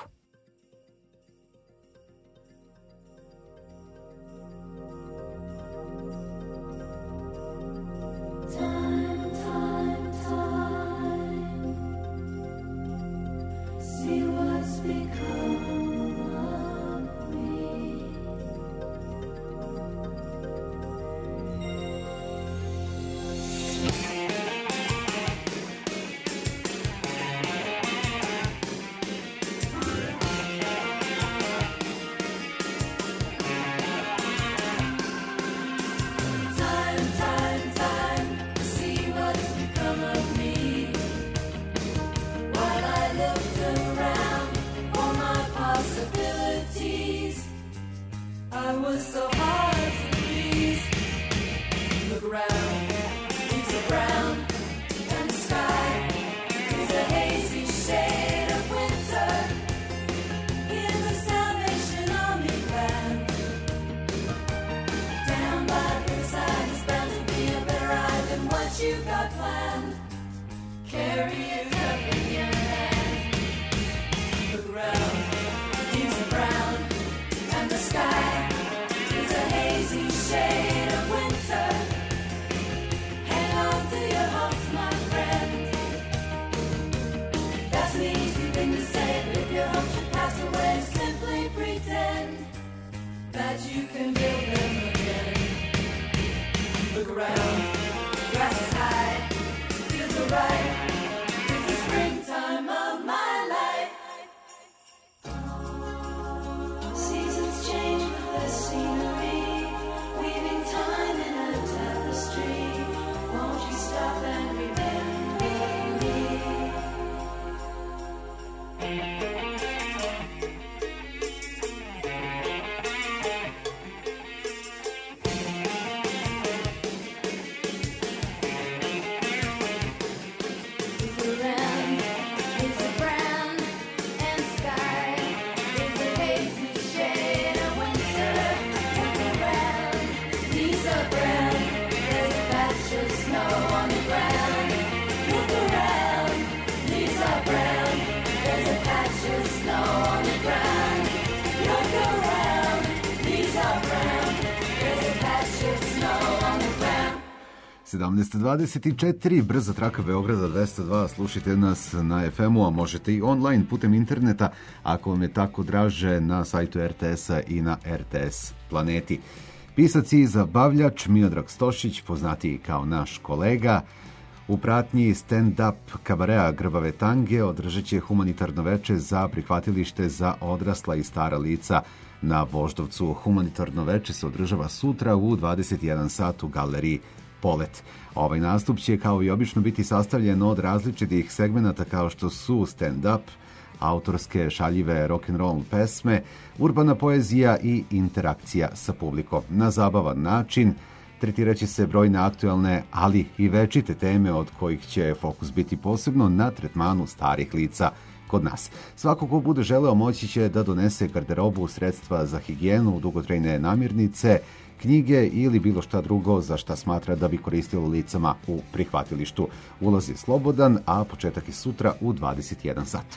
Snow on the ground. Look around, these are brown. There's a patch of snow on the ground. 17:24, brza traka Beograda 202, slušajte nas na FM-u, a možete i online putem interneta, ako vam je tako draže, na sajtu RTS-a i na RTS Planeti. Pisac i zabavljač Miodrag Stošić, poznatiji kao naš kolega, u pratnji stand-up kabarea Grbave tange održat će humanitarno veče za prihvatilište za odrasla i stara lica na Voždovcu. Humanitarno veče se održava sutra u 21 sat u galeriji Polet. Ovaj nastup će kao i obično biti sastavljen od različitih segmenata kao što su stand-up, autorske šaljive rock'n'roll pesme, urbana poezija i interakcija sa publikom. Na zabavan način tretiraće se brojne aktuelne, ali i večite teme od kojih će fokus biti posebno na tretmanu starih lica kod nas. Svako ko bude želeo moći će da donese garderobu, sredstva za higijenu, dugotrajne namirnice, knjige ili bilo šta drugo za šta smatra da bi koristilo licama u prihvatilištu. Ulaz je slobodan, a početak je sutra u 21 sat.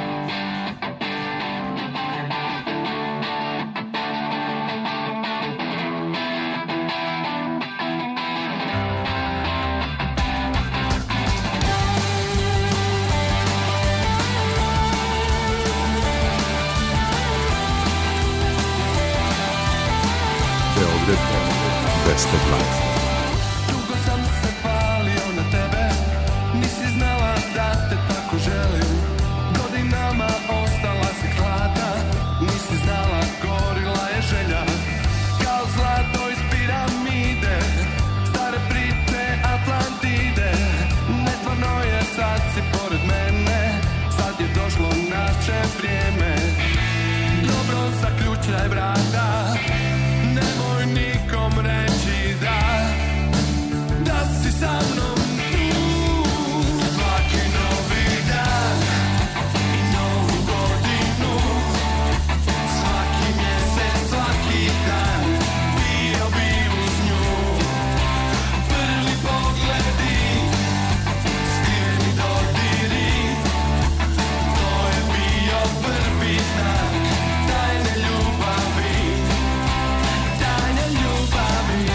Dugo sam se palio na tebe, nisi znala da te tako želim. Godinama ostala si hladna, nisi znala gorila je želja. Kao zlato iz piramide, stare priče Atlantide. Nestvarno je, sad si pored mene, sad je došlo naše vrijeme. Dobro, zaključaj vrata, nemoj nikom reći da si sa mnom tu. Svaki novi dan i novu godinu, svaki mjesec, svaki dan bio bi uz nju. Prvi pogledi, skriveni dodiri, to je bio prvi znak tajne ljubavi. Tajne ljubavi.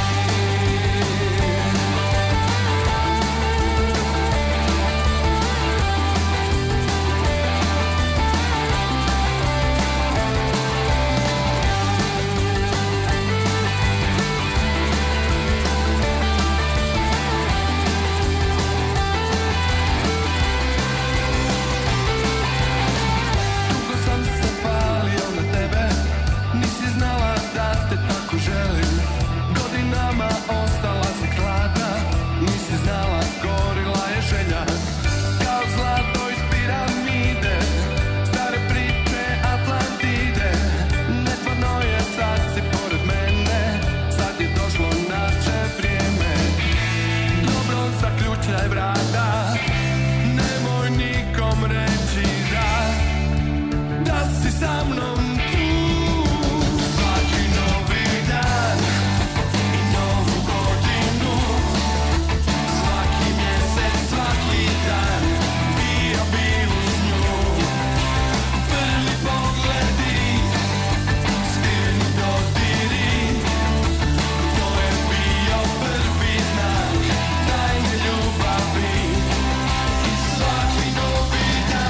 Dugo sam se palio na tebe, nisi znala da te tako želim. Godinama ostala si hladna, nisi znala gorila je želja. Kao zlato iz piramide, stare priče Atlantide. Nestvarno je, sad si pored mene, sad je došlo naše vrijeme. Dobro, zaključaj vrata, nemoj nikom reći da si sa mnom tu. Svaki novi dan i novu godinu, svaki mjesec, svaki dan bio bi uz nju. Prvi pogledi, skriveni dodiri, to je bio prvi znak tajne ljubavi. I svaki novi dan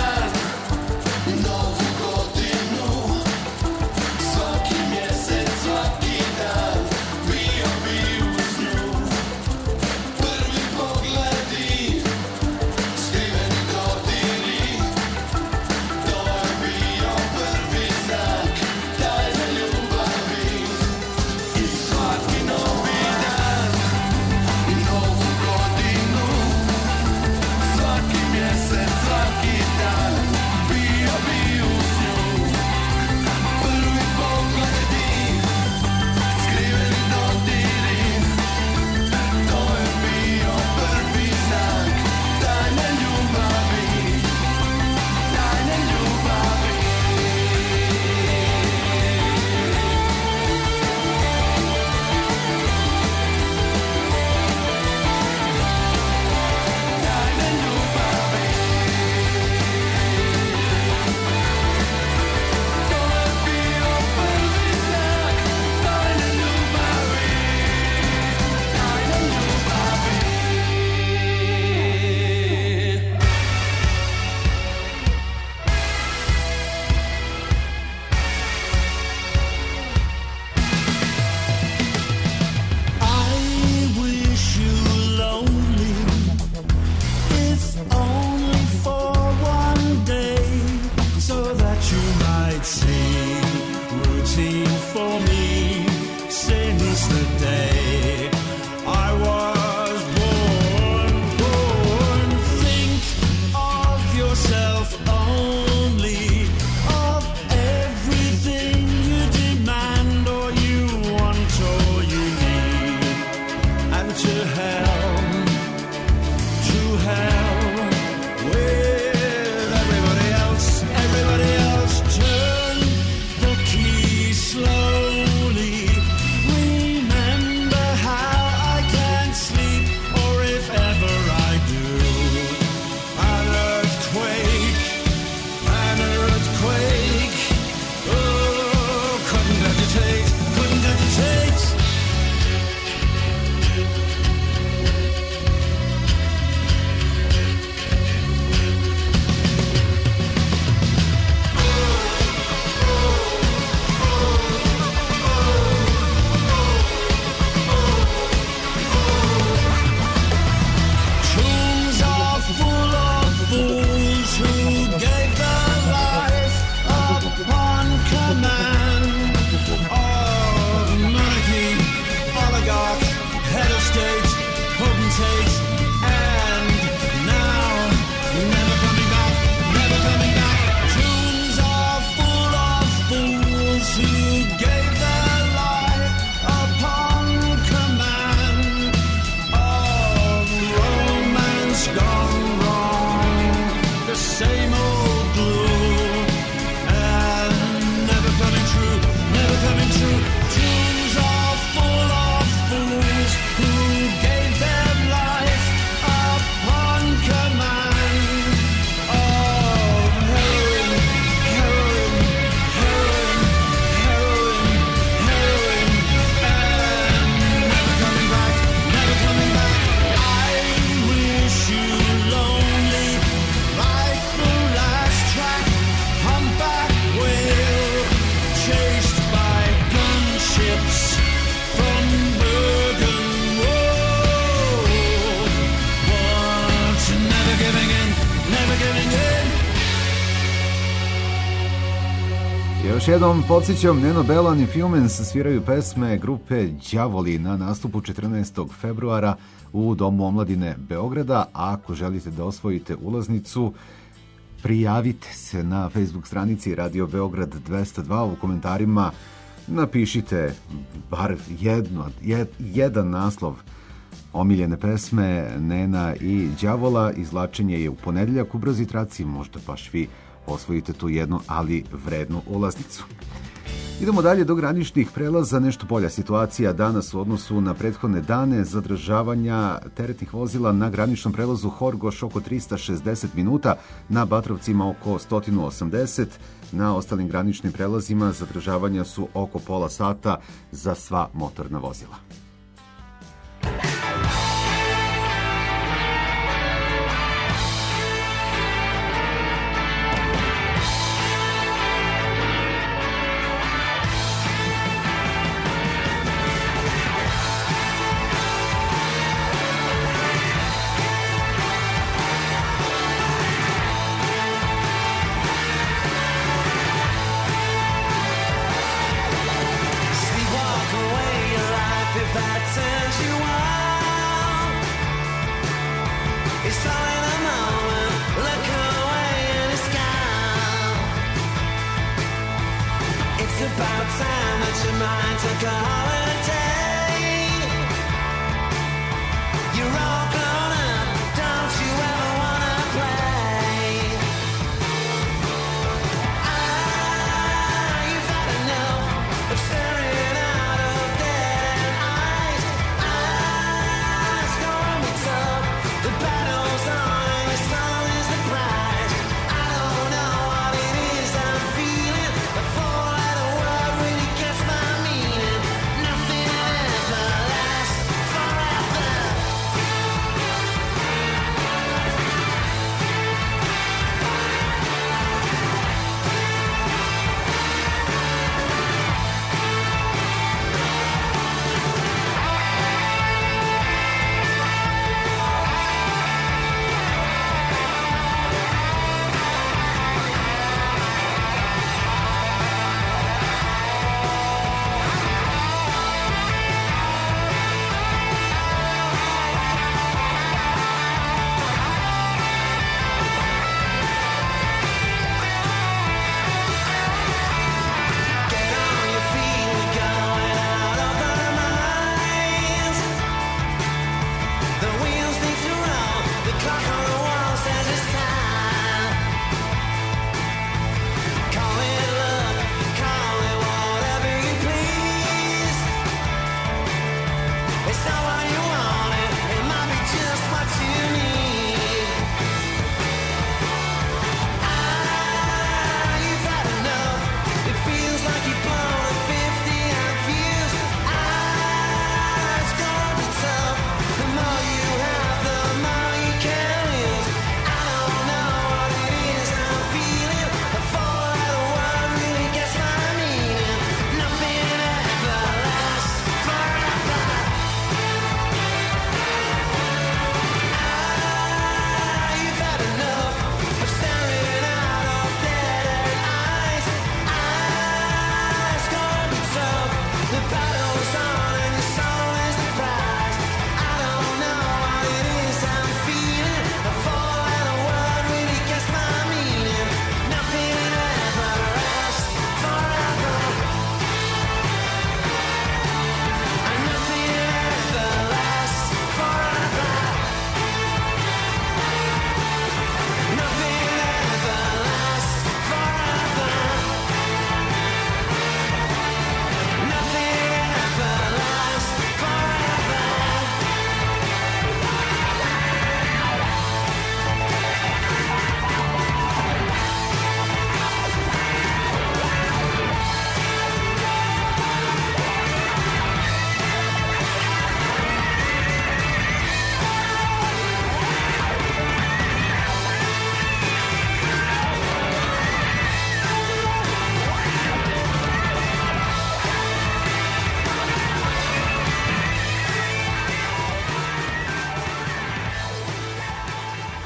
Još jednom podsjećam, Neno Belan i Fumens sviraju pesme grupe Đavoli na nastupu 14. februara u Domu omladine Beograda. A ako želite da osvojite ulaznicu, prijavite se na Facebook stranici Radio Beograd 202. U komentarima napišite bar jedan naslov omiljene pesme Nena i Đavola. Izvlačenje je u ponedeljak u Brzoj traci, možda baš vi osvojite tu jednu, ali vrednu ulaznicu. Idemo dalje do graničnih prelaza. Nešto bolja situacija danas u odnosu na prethodne dane. Zadržavanja teretnih vozila na graničnom prelazu Horgoš oko 360 minuta, na Batrovcima oko 180. Na ostalim graničnim prelazima zadržavanja su oko pola sata za sva motorna vozila.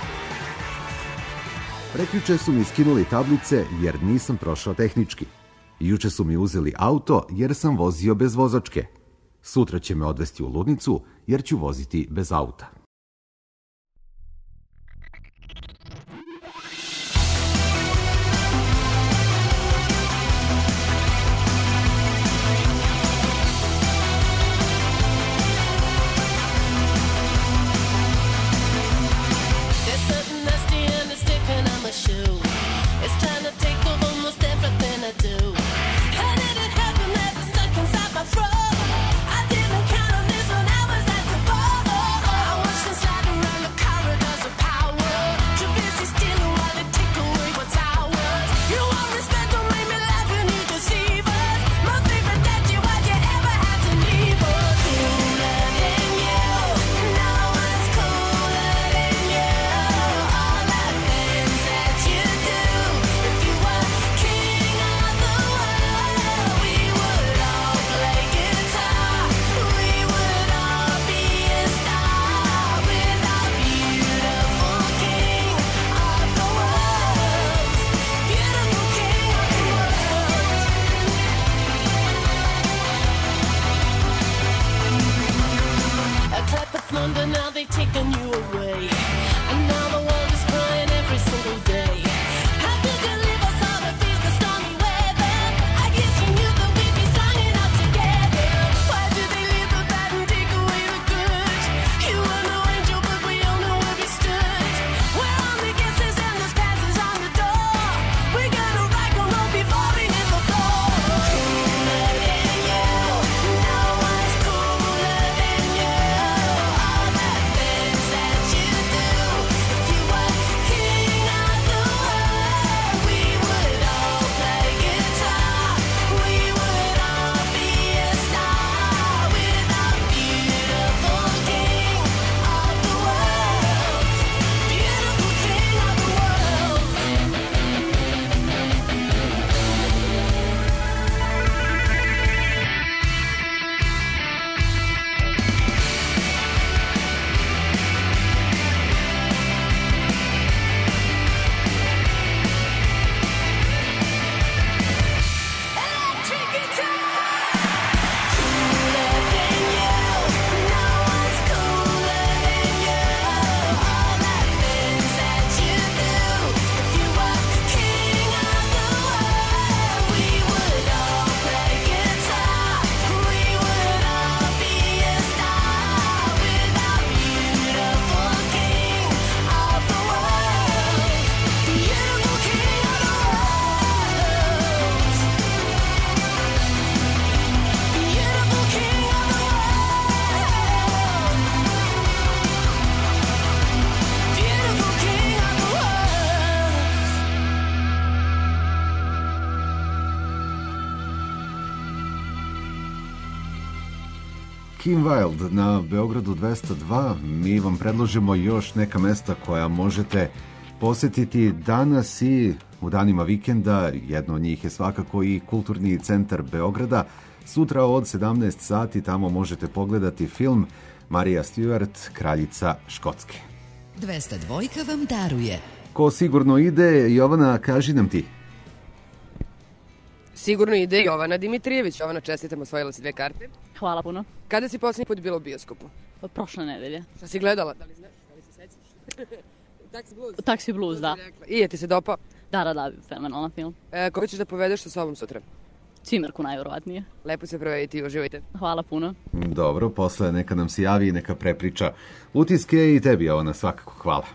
Prekjuče su mi skinuli tablice jer nisam prošao tehnički. Juče su mi uzeli auto jer sam vozio bez vozačke. Sutra će me odvesti u ludnicu jer ću voziti bez auta. There's something nasty and it's sticking on my shoe. It's trying to take over almost everything I do. How did it happen that it's stuck inside my throat? I didn't count on this when I was at the bar. I watched them slide around the corridors of power. Too busy stealing while they take away what's ours. You want respect, don't make me laugh and you deceive us. My favorite daddy, why'd you ever have to leave us? Cooler than you, no one's cooler than you. All the things that you do. If you were king of the world, we would all play guitar. We would all be a star with our beautiful king of the world. Beautiful king of the world. A clap of thunder, now they've taken you away. And now the world is crying every single day. How did you leave us all to face the stormy weather? I guess you knew that we'd be strong enough together. Why did they leave the bad and take away the good? You were no angel, but we all know where we stood. We're on the guesses and there's passes on the door. We gotta rock and roll before we hit the floor. Cooler than you, no one's cooler than you. All the things that you do. If you were king of the world, we would all play guitar. We would all be a star with our beautiful king of the world. Beautiful king of the world. Electric guitar. Cooler than you, no one's cooler than you. All the things that you do. If you were king of the world, we would all play guitar. We would all be a star with our beautiful king of the world. Beautiful king of the world. Beautiful king of the world. Beautiful king of the world. Kim Wilde na Beogradu 202. Mi vam predložimo još neka mesta koja možete posetiti danas i u danima vikenda. Jedno od njih je svakako i Kulturni centar Beograda. Sutra od 17 sati tamo možete pogledati film Marija Stewart, Kraljica Škotske. 202 vam daruje. Ko sigurno ide, Jovana, kaži nam ti. Sigurno ide Jovana Dimitrijević. Jovana, čestitam, osvojila si 2 karte. Hvala puno. Kada si posljednji put bila u bioskopu? Od prošle nedelje. Šta si gledala? Da li znaš? Da li se sećaš? Taxi Blues. Taxi Blues, da. I je ti se dopao? Da, fenomenalan film. Koga ćeš da povedeš sa sobom sutra? Cimerku najverovatnije. Lepo se provedite i uživajte. Hvala puno. Dobro, posle neka nam se javi i neka prepriča utiske i tebi, Jovana, svakako hvala.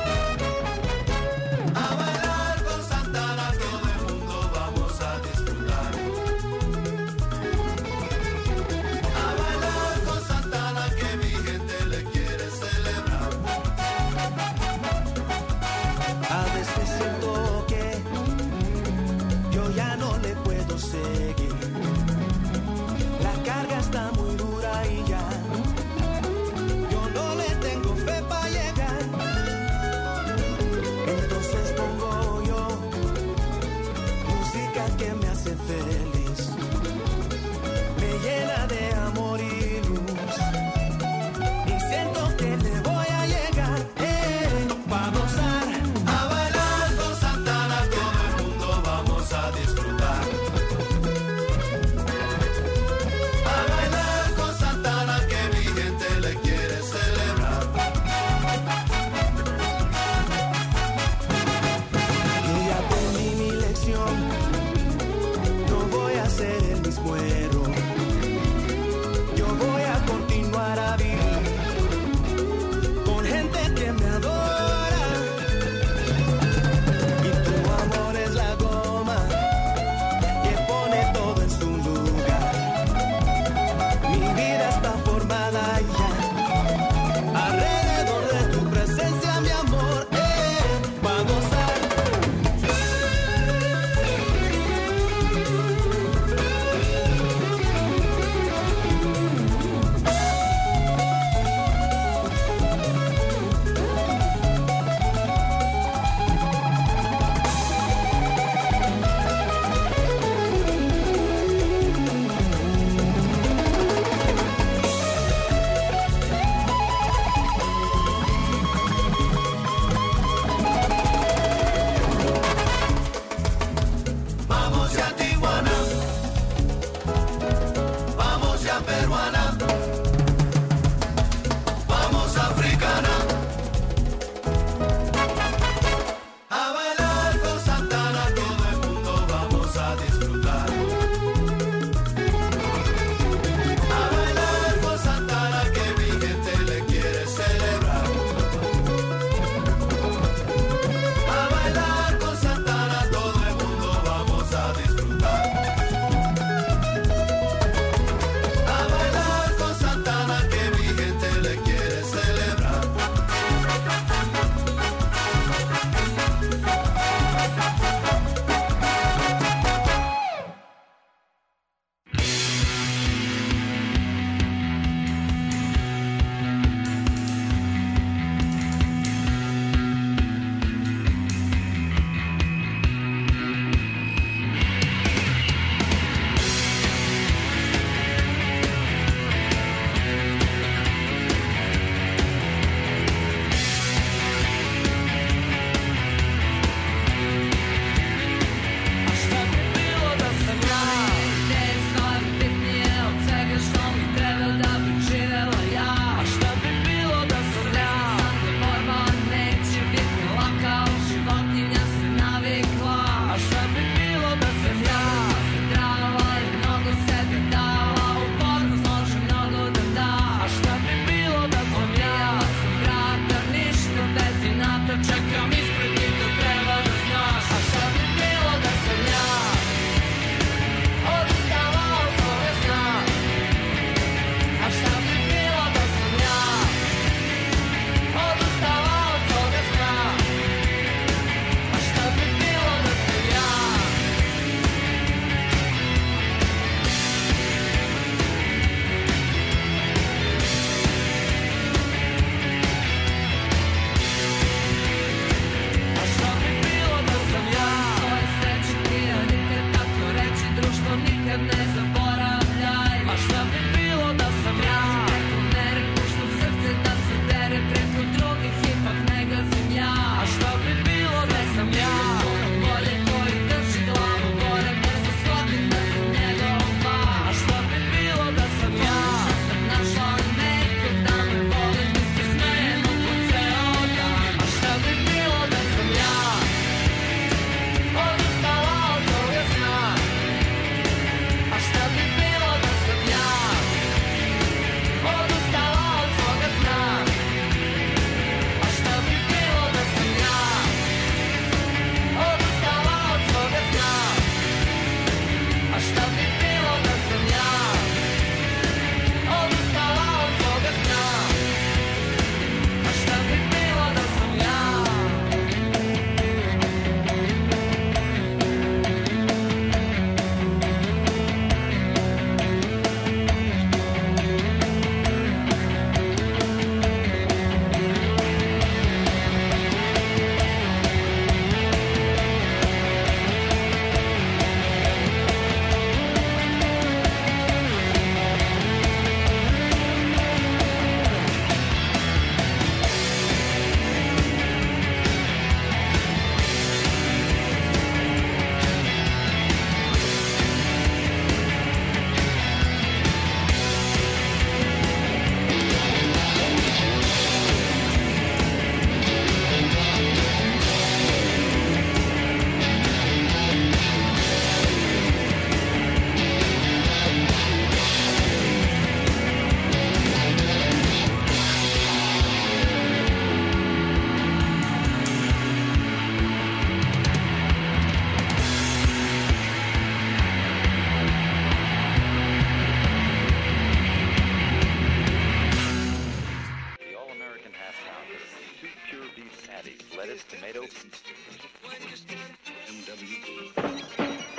A bailar con Santana todo el mundo vamos a disfrutar. música que me hace feliz, me llena de amor y luz, y siento que le voy a llegar, pa' gozar, a bailar con Santana, todo el mundo vamos a disfrutar. A bailar con Santana, que mi gente le quiere celebrar. Yo ya aprendí mi lección, no voy a ser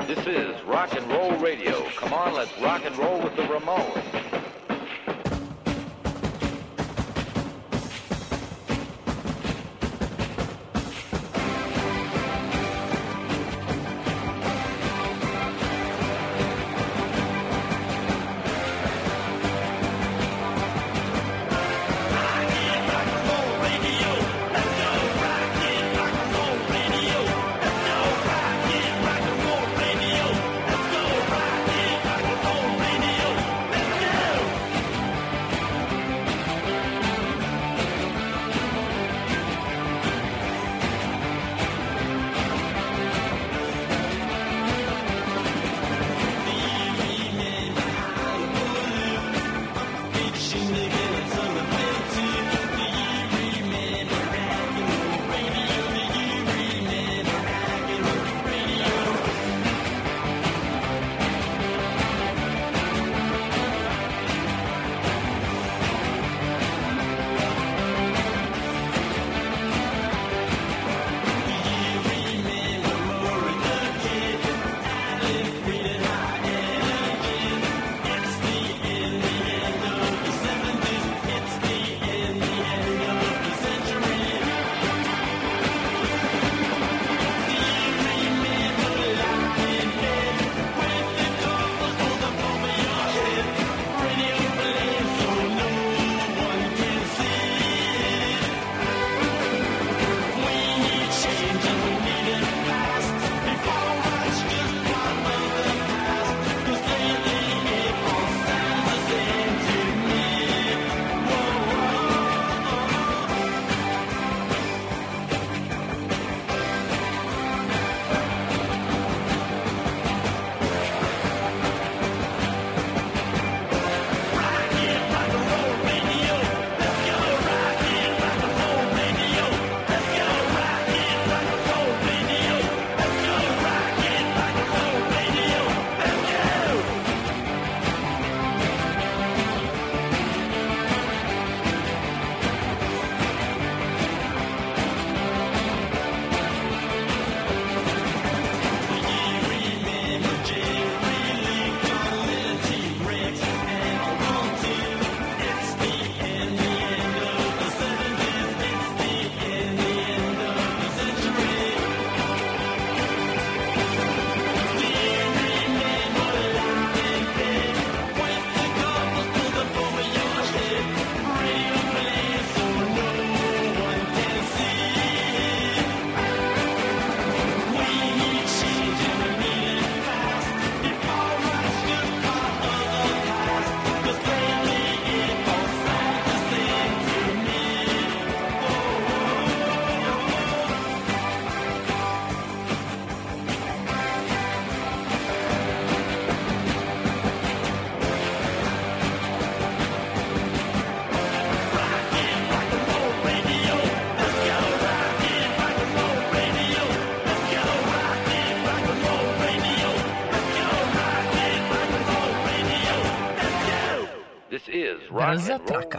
This is rock and roll radio. Come on, let's rock and roll with the Ramones. Brza traka.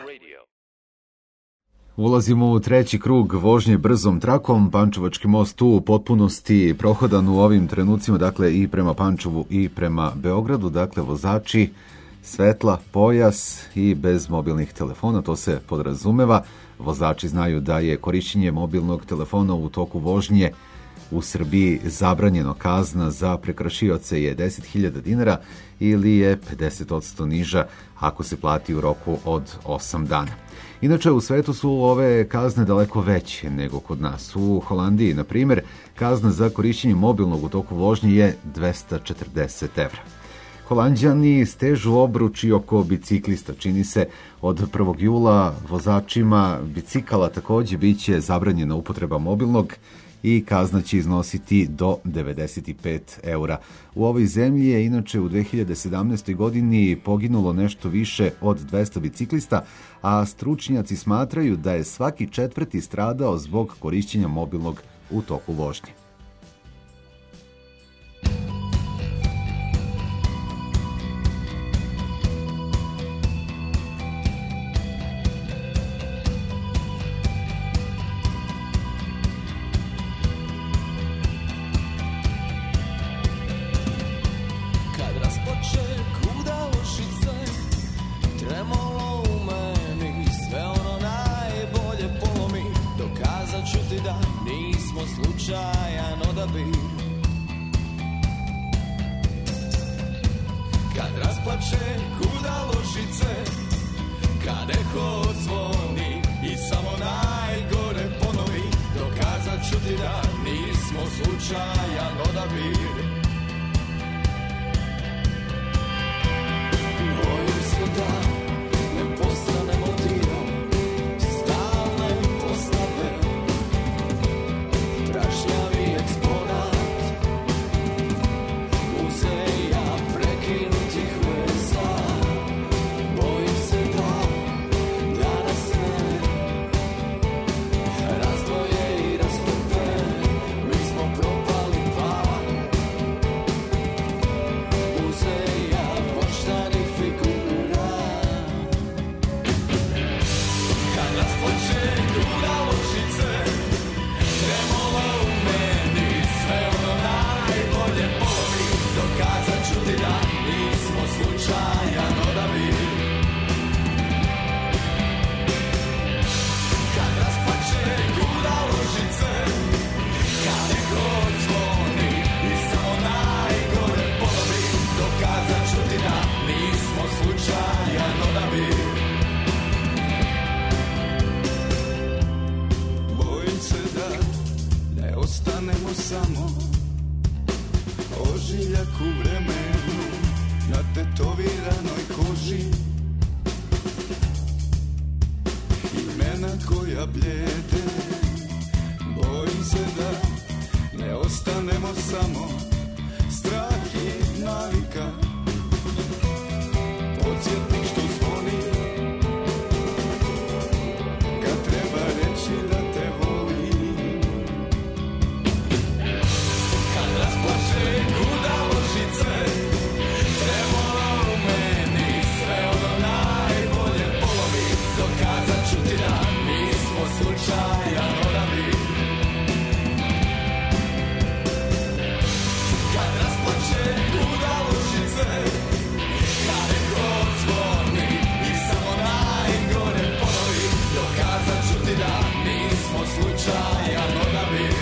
Ulazimo u treći krug vožnje brzom trakom. Pančevački most tu u potpunosti prohodan u ovim trenucima, dakle i prema Pančevu i prema Beogradu. Dakle, vozači svetla, pojas i bez mobilnih telefona, to se podrazumeva. Vozači znaju da je korišćenje mobilnog telefona u toku vožnje u Srbiji zabranjeno. Kazna za prekršioce je 10.000 dinara ili je 50% niža ako se plati u roku od 8 dana. Inače, u svetu su ove kazne daleko veće nego kod nas. U Holandiji, na primjer, kazna za korišćenje mobilnog u toku vožnje je 240 evra. Holanđani stežu obruč i oko biciklista. Čini se od 1. jula vozačima bicikala takođe biće zabranjena upotreba mobilnog i kazna će iznositi do 95 eura. U ovoj zemlji je inače u 2017. godini poginulo nešto više od 200 biciklista, a stručnjaci smatraju da je svaki četvrti stradao zbog korišćenja mobilnog u toku vožnje. slučajan odabir. Kad rasplače kuda ložice, kad eho zvoni i samo najgore ponovi, dokazat ću ti da nismo slučajan odabir. Bojim se da ne postanemo dio stalne postave, prašnjavi eksponat muzeja prekinutih veza. Bojim se da danas ne razdvoje i rastope, mi smo propali par muzeja poštanih figura. Kad rasplače kuda ložice, tremolo u meni, sve ono najbolje polovi, dokazat ću ti da nismo slučajan odabir. Kad rasplače kuda ložice, kad neko zvoni i samo najgore polovi, dokazat ću ti da nismo slučajan odabir. Bojim se da ne ostanemo samo ožiljak u vremenu na tetoviranoj koži, imena koja bljede. Bojim se da ne ostanemo samo strah i navika, podsjetnik što zvoni kad treba reći da te volim. Kad rasplače kuda ložice, tremolo u meni, sve ono najbolje polovi, dokazat ću ti da nismo slučajan odabir. Kad rasplače kuda ložice, kad neko zvoni i samo najgore polovi, dokazat ću ti da nismo slučajan odabir.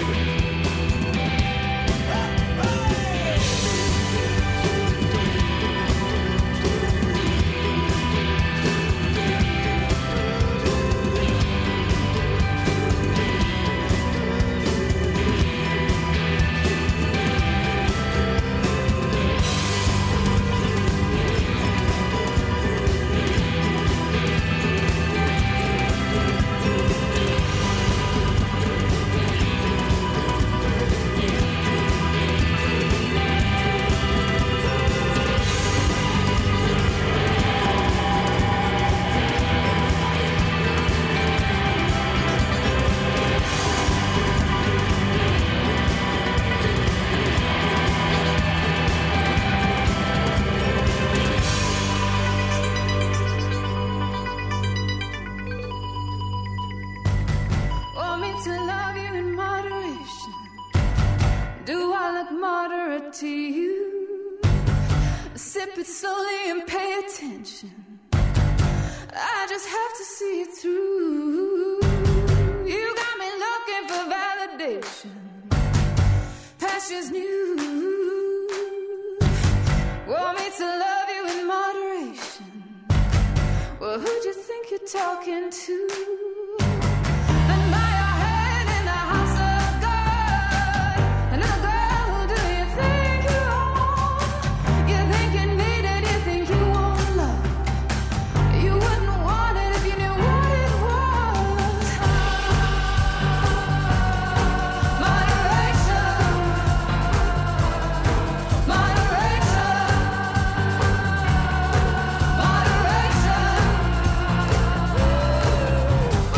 Want me to love you in moderation? Do I look moderate to you? Sip it slowly and pay attention. I just have to see it through. You got me looking for validation. Pastures new. Want me to love you in moderation? Well, who'd you think you're talking to? And by your head in the house of God, another girl, who do you think you are? You think you need it, you think you want love. You wouldn't want it if you knew what it was. Moderation, moderation, moderation.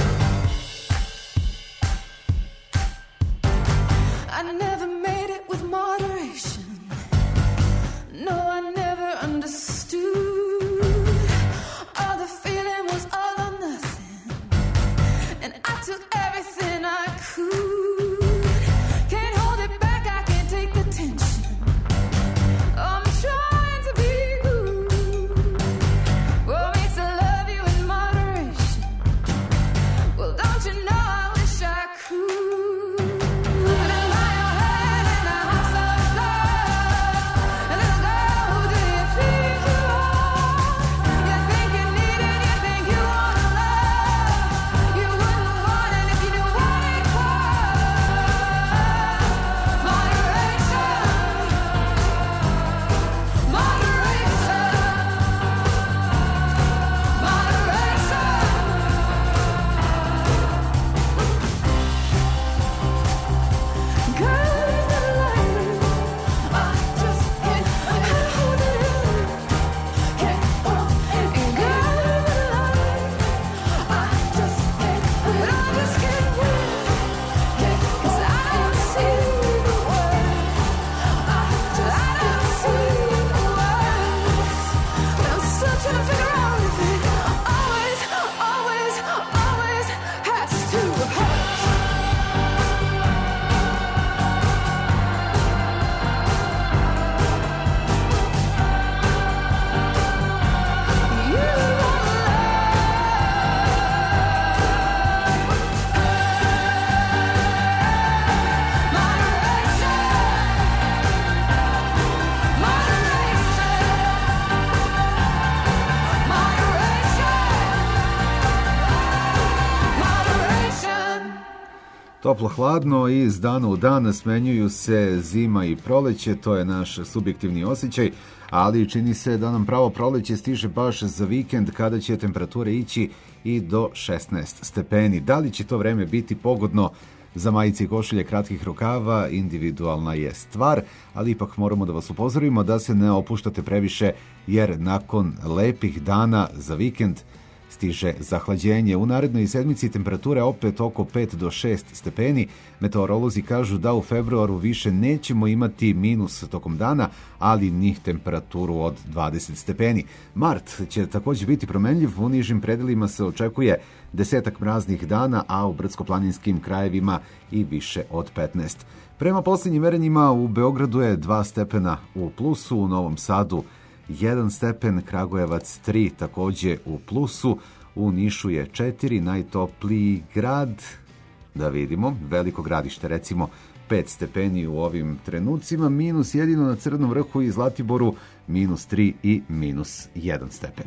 Toplo-hladno i iz dana u dan smenjuju se zima i proleće, to je naš subjektivni osjećaj, ali čini se da nam pravo proleće stiže baš za vikend kada će temperature ići i do 16 stepeni. Da li će to vreme biti pogodno za majice i košulje kratkih rukava, individualna je stvar, ali ipak moramo da vas upozorimo da se ne opuštate previše, jer nakon lepih dana za vikend stiže zahlađenje. U narednoj sedmici temperature opet oko 5 do 6 stepeni. Meteorolozi kažu da u februaru više nećemo imati minus tokom dana, ali ni temperaturu od 20 stepeni. Mart će također biti promenljiv, u nižim predelima se očekuje 10 mraznih dana, a u brdsko-planinskim krajevima i više od 15. Prema posljednjim merenjima u Beogradu je 2 stepena u plusu, u Novom Sadu 1 stepen, Kragujevac 3 također u plusu, u Nišu je 4, najtopliji grad, da vidimo, Veliko Gradište recimo 5 stepeni u ovim trenucima, minus jedino na Crnom Vrhu i Zlatiboru, minus 3 i minus 1 stepen.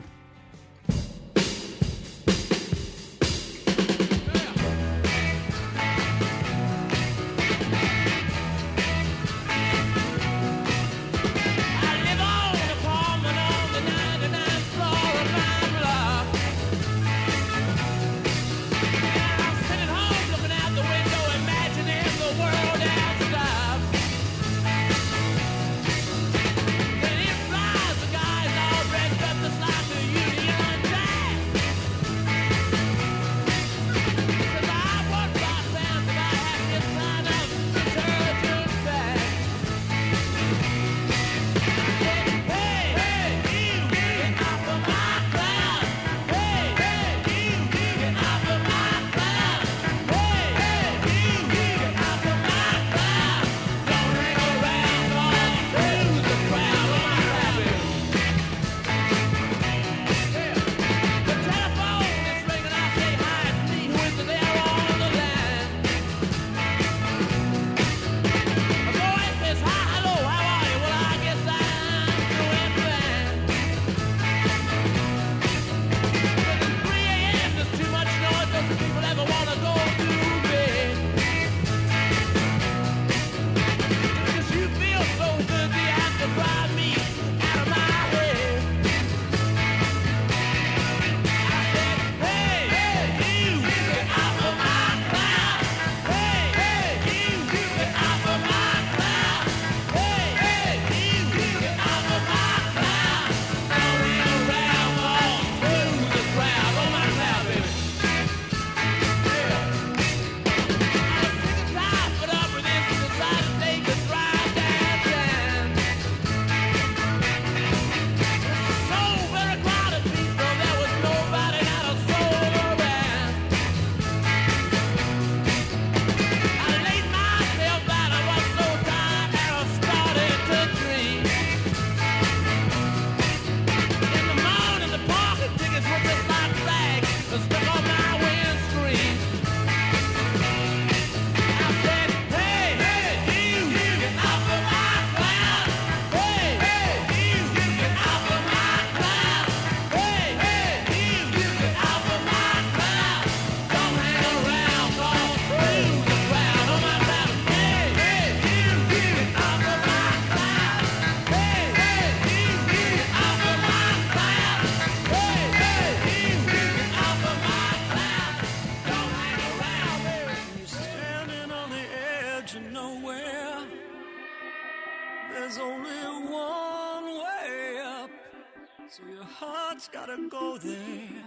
There's only one way up, so your heart's gotta go there.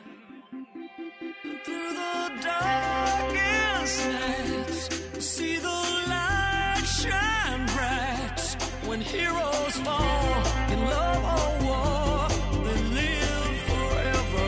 Through the darkest nights, see the light shine bright. When heroes fall in love or war, they live forever.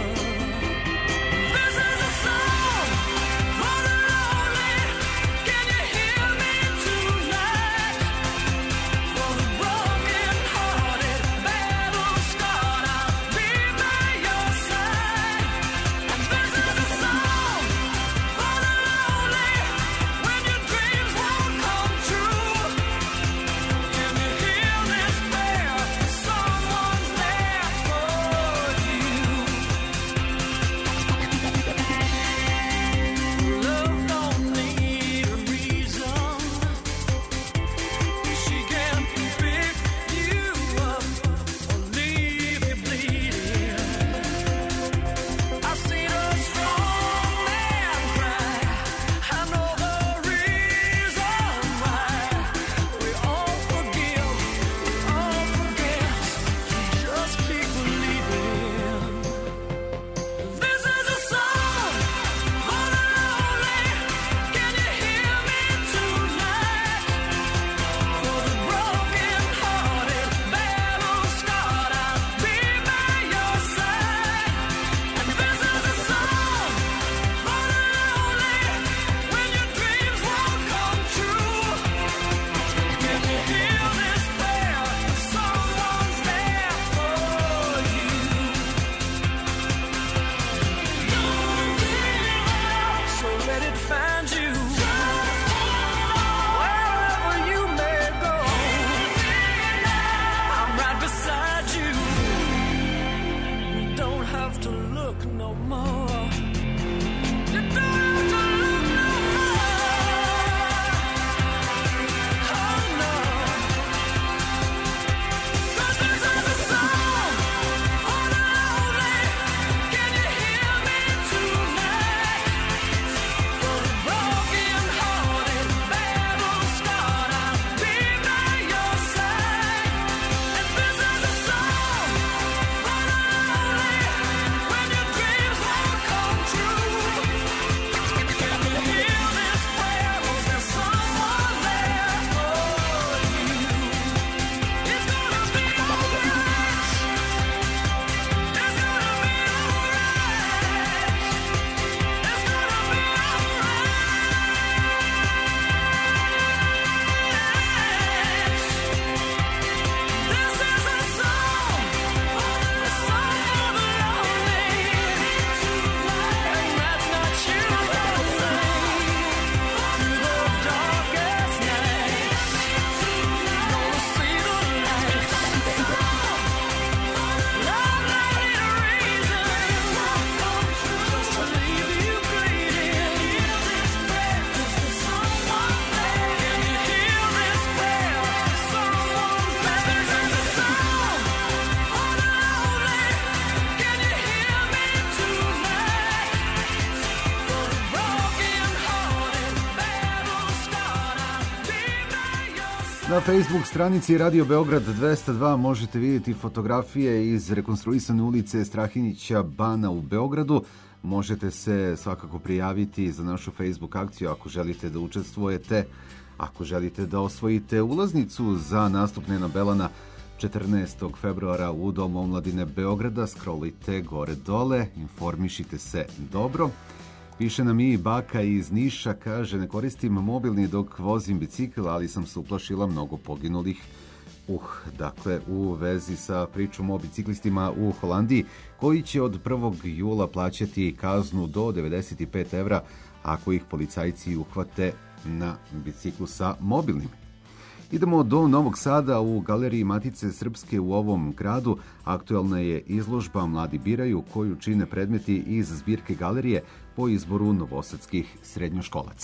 This is a song for the lonely. Can you hear me tonight? For the broken-hearted, battle-scarred, I'll be by your side. And this is a song for the lonely. When your dreams won't come true, can you hear this bass? no more. You don't have to look no more. Oh no. 'Cause this is a song for the lonely. Can you hear me tonight? For the broken hearted, battle scarred, I'll be by your side. And this is a song for the lonely when your dreams won't come true. Can you hear this prayer? Was there someone there for you? It's gonna be alright. It's gonna be alright. It's gonna be This is a song for the lonely, and that's not you that sing through the darkest nights. Gonna see the light. Love might need a reason just to leave you bleeding. Is there someone there? Can you hear this prayer? Someone there. This is a song for the lonely. Can you hear me tonight? For the broken hearted, battle scarred, I'll be by your side. Na Facebook stranici Radio Beograd 202 možete vidjeti fotografije iz rekonstruisane ulice Strahinića Bana u Beogradu. Možete se svakako prijaviti za našu Facebook akciju ako želite da učestvujete, ako želite da osvojite ulaznicu za nastup Nena Belana 14. februara u Domu omladine Beograda. Scrollite gore dole, informišite se dobro. Piše nam i baka iz Niša, kaže, ne koristim mobilni dok vozim bicikl, ali sam se uplašila mnogo poginulih. Dakle, u vezi sa pričom o biciklistima u Holandiji, koji će od 1. jula plaćati kaznu do 95 evra ako ih policajci uhvate na biciklu sa mobilnim. Idemo do Novog Sada. U Galeriji Matice Srpske u ovom gradu aktuelna je izložba Mladi biraju, koju čine predmeti iz zbirke galerije po izboru novosadskih srednjoškolaca.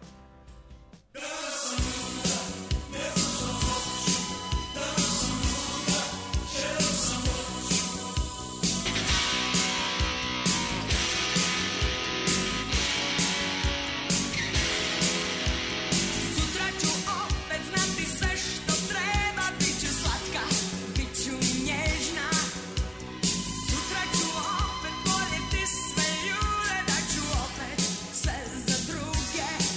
Sutra ću opet znati sve što treba, bit ću slatka, bit ću nježna. Sutra ću opet voljeti sve ljude, da ću opet sve za druge.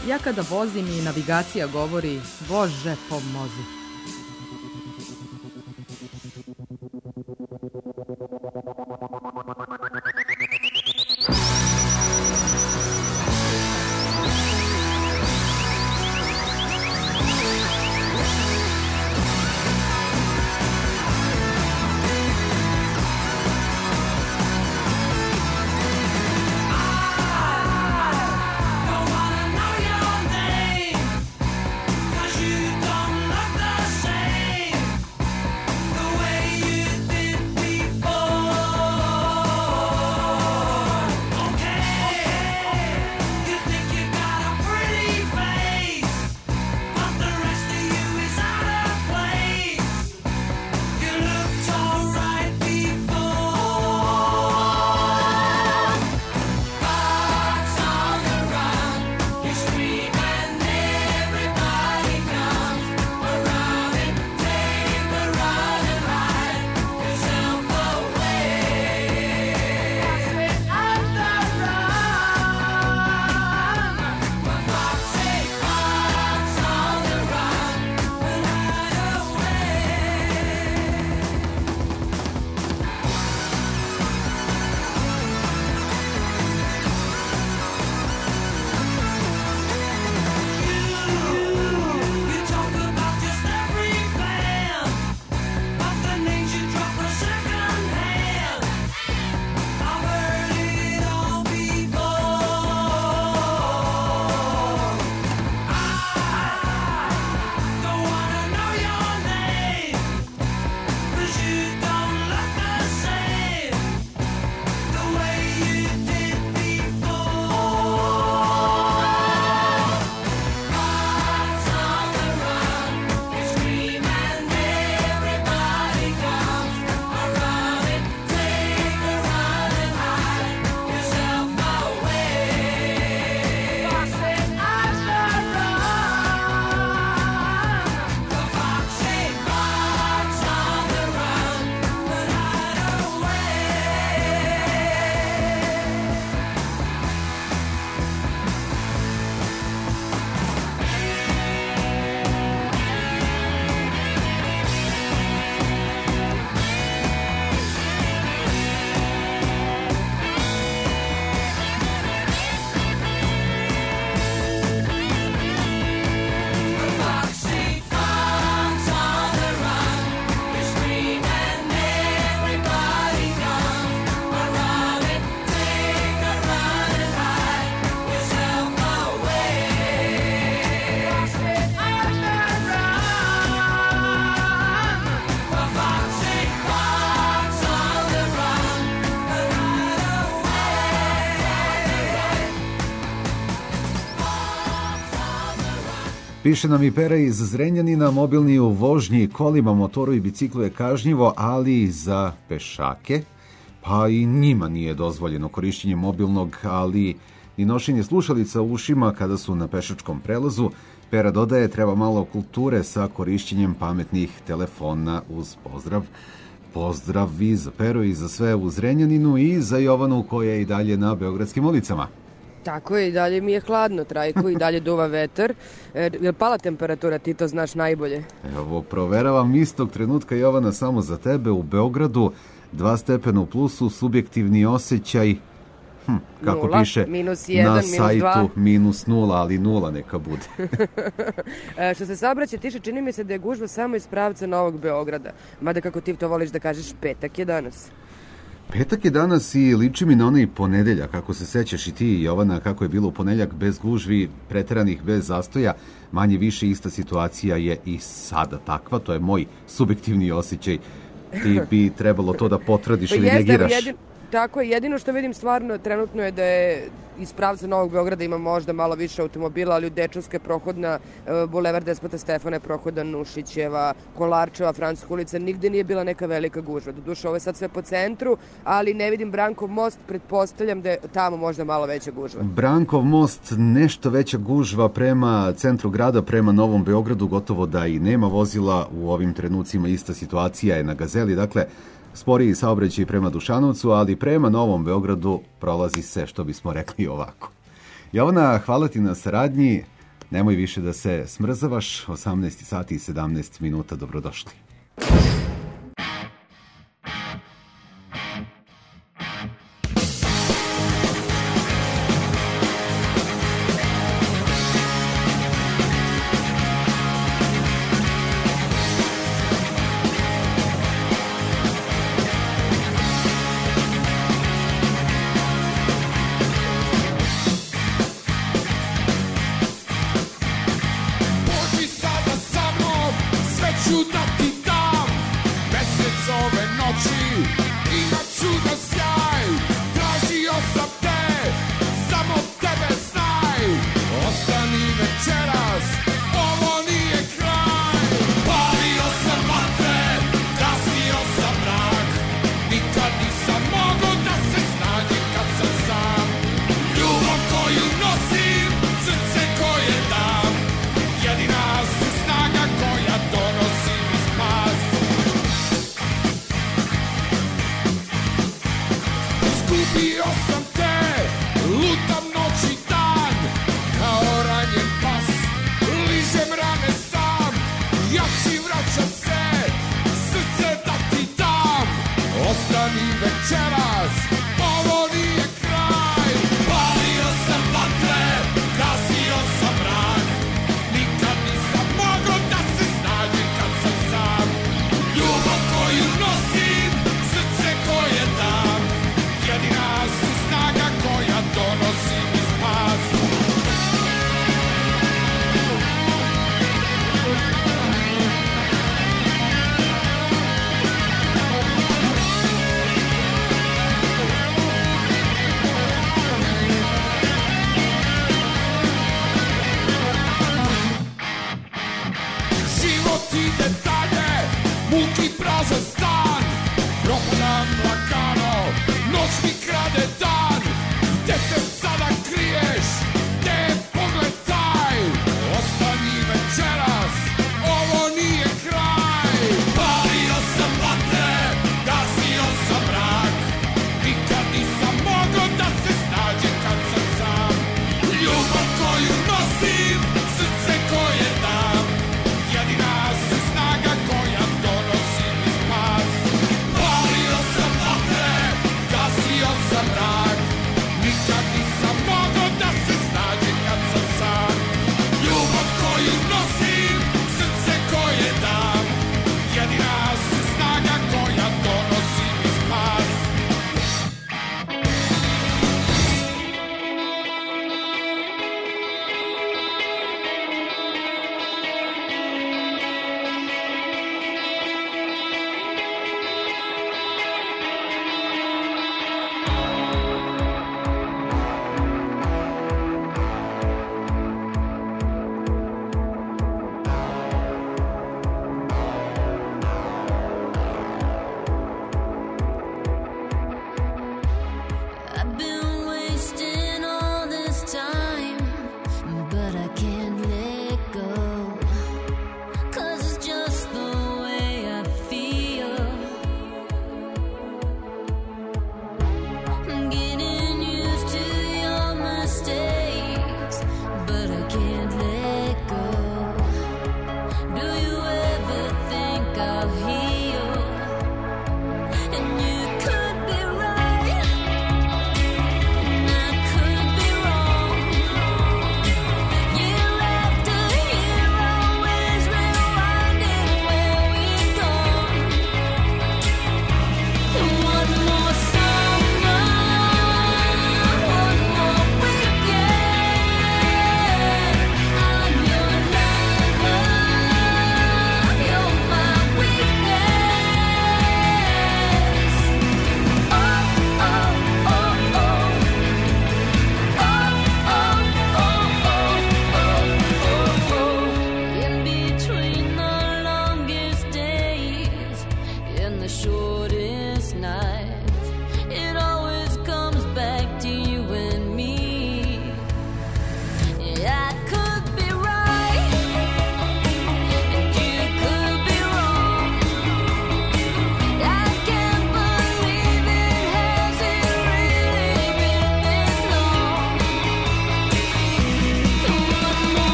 Ja kada vozim i navigacija govori, Bože pomozi. Piše nam i Pera iz Zrenjanina, mobilni u vožnji kolima, motoru i biciklu je kažnjivo, ali za pešake, pa i njima nije dozvoljeno korišćenje mobilnog, ali i nošenje slušalica u ušima kada su na pešačkom prelazu. Pera dodaje, treba malo kulture sa korišćenjem pametnih telefona uz pozdrav. Pozdrav i za Peru i za sve u Zrenjaninu i za Jovanu koja je i dalje na beogradskim ulicama. Tako je, i dalje mi je hladno, Trajko, i dalje duva vetar. Je pala temperatura, ti to znaš najbolje? Evo, proveravam istog trenutka, Jovana, samo za tebe u Beogradu, 2 stepena u plusu, subjektivni osjećaj, kako nula, piše -1, na sajtu, -2. -0, ali 0 neka bude. Što se saobraćaja tiče, čini mi se da je gužva samo iz pravca Novog Beograda. Mada kako ti to voliš da kažeš, petak je danas. Petak je danas i liči mi na onaj ponedeljak, kako se sećaš i ti, Jovana, kako je bilo u ponedeljak bez gužvi, preteranih, bez zastoja, manje više ista situacija je i sada takva, to je moj subjektivni osjećaj. Ti bi trebalo to da potvrdiš ili negiraš. Tako je, jedino što vidim stvarno trenutno je da je iz pravca Novog Beograda ima možda malo više automobila, ali u Dečovska je prohodna, Bulevar Despota Stefana je prohodan, Nušićeva, Kolarčeva, Francuska ulica, nigde nije bila neka velika gužva. Doduše, ovo je sad sve po centru, ali ne vidim Brankov most, pretpostavljam da je tamo možda malo veća gužva. Brankov most, nešto veća gužva prema centru grada, prema Novom Beogradu, gotovo da i nema vozila u ovim trenucima, ista situacija je na Gazeli, dakle, sporiji saobraćaj prema Dušanovcu, ali prema Novom Beogradu prolazi se, što bismo rekli, ovako. Jovana, hvala ti na saradnji. Nemoj više da se smrzavaš. 18 sati i 17 minuta. Dobrodošli. Pođi sada sa mnom, sve ću da ti dam. Mesec ove noći, imat ću da sjaj. Tražio sam te, samo tebe znaj. Ostani večeras, ovo nije kraj. Palio sam vatre, gasio sam mrak. Nikad nisam mogao da se snađem kad sam sam. Ljubav koju nosim, srce koje dam, jedina su snaga koja donosi mi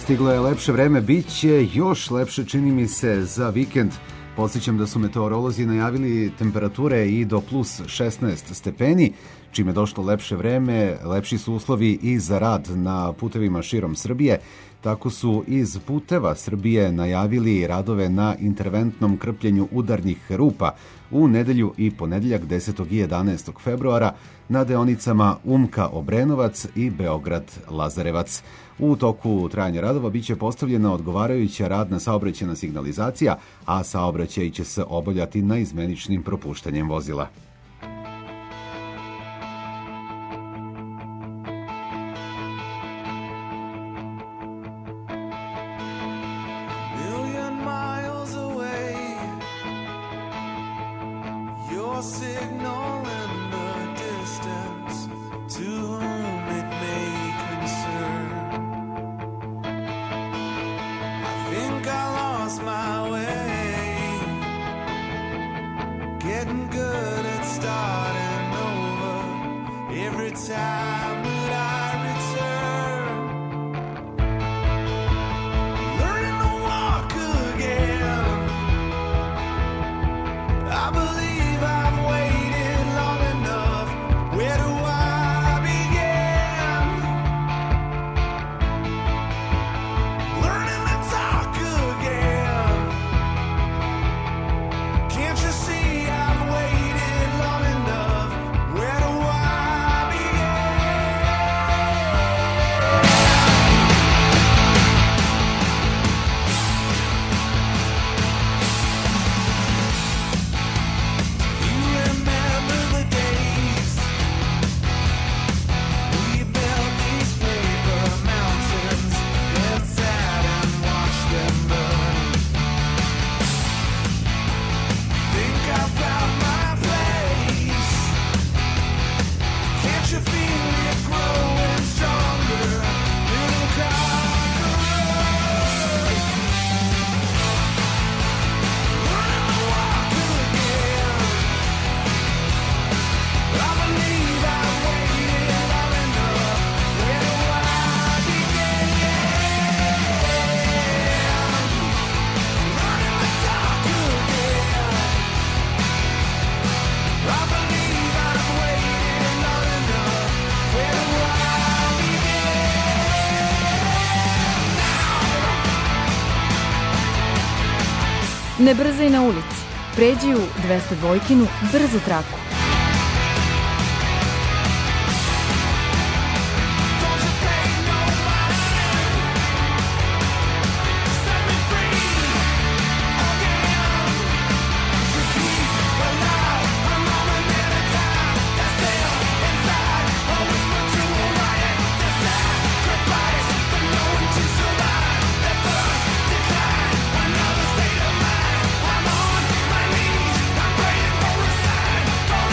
Stiglo je lepše vreme, bit će još lepše, čini mi se, za vikend. Podsjećam da su meteorolozi najavili temperature i do plus 16 stepeni, čime je došlo lepše vreme, lepši su uslovi i za rad na putevima širom Srbije. Tako su iz Puteva Srbije najavili radove na interventnom krpljenju udarnih rupa u nedelju i ponedeljak 10. i 11. februara na deonicama Umka-Obrenovac i Beograd-Lazarevac. U toku trajanja radova biće postavljena odgovarajuća radna saobraćajna signalizacija, a saobraćaj će se obavljati na izmeničnim propuštanjem vozila. Million miles away, your signal in the distance, to whom it may concern. I think I lost my way, getting good at starting over every time that I return. Learning to walk again. I believe I've waited long enough. Where do I begin? Learning to talk again. Can't you see I've waited long enough? Where do I begin? You remember the days we built these paper mountains and sat and watched them burn. Think I found my place. Can't you feel it growing stronger, little conquerors? Learning to walk again. I believe I've waited long enough. Where do I begin? Learning to talk again. I believe I've waited long enough. Where do I Ne brzaj na ulici. Pređi u 202-kinu brzu traku. I'm on my knees, I'm praying for a sign.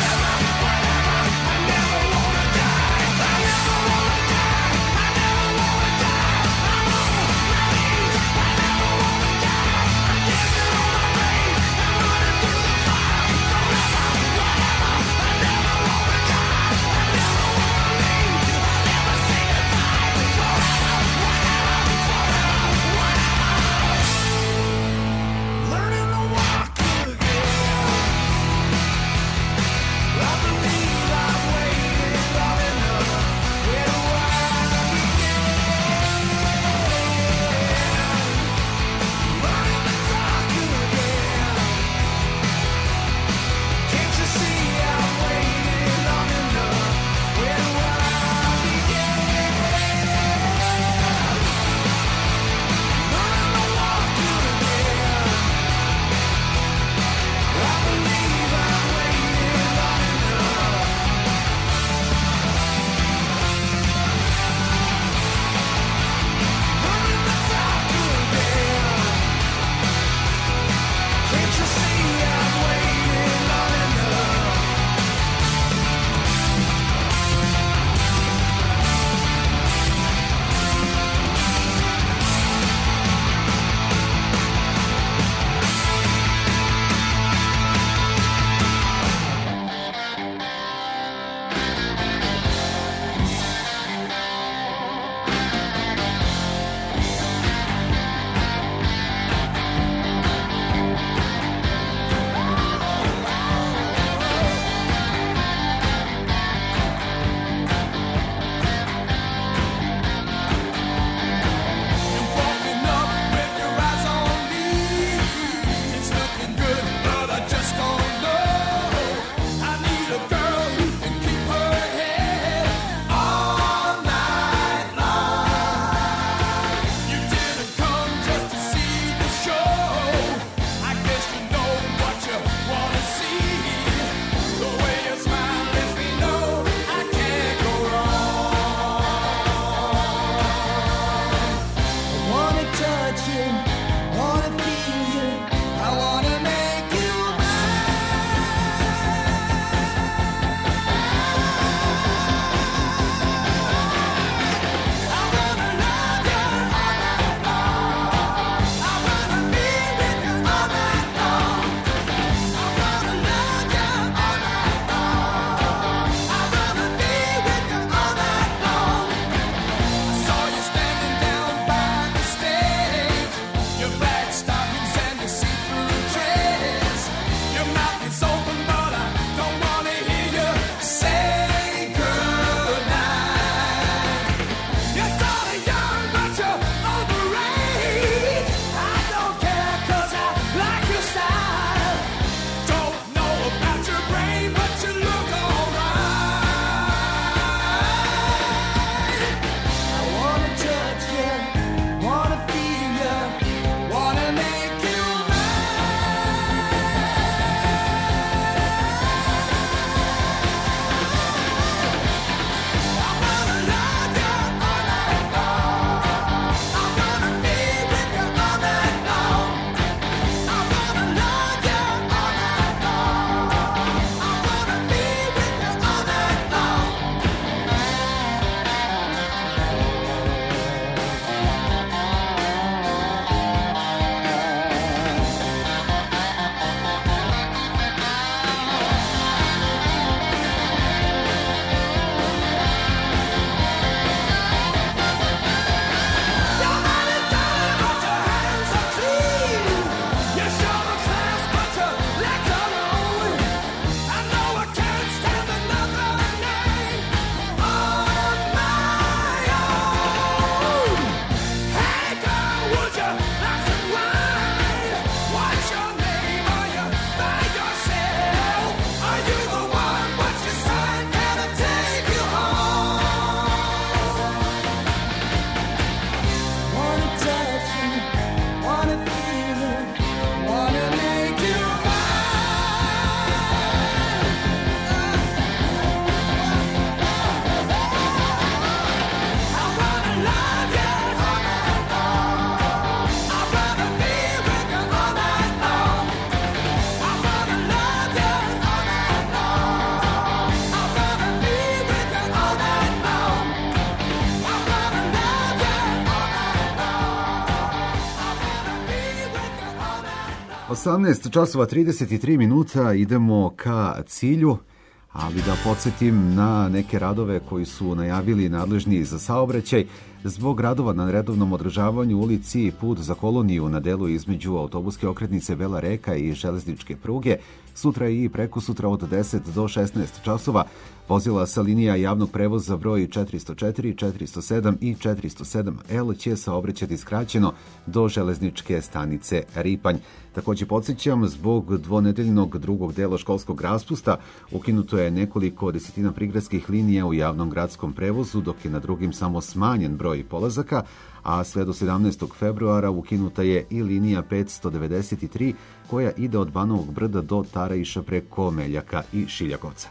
18 časova 33 minuta, idemo ka cilju, ali da podsjetim na neke radove koji su najavili nadležni za saobraćaj. Zbog radova na redovnom održavanju ulici Put za koloniju na delu između autobuske okretnice Bela Reka i železničke pruge, sutra i prekosutra od 10 do 16 časova vozila sa linija javnog prevoza broj 404, 407 i 407L će saobraćati skraćeno do železničke stanice Ripanj. Takođe podsjećam, zbog dvonedeljnog drugog dela školskog raspusta ukinuto je nekoliko desetina prigradskih linija u javnom gradskom prevozu, dok je na drugim samo smanjen broj polazaka, a sve do 17. februara ukinuta je i linija 593 koja ide od Banovog Brda do Tarajiša preko Meljaka i Šiljakovca.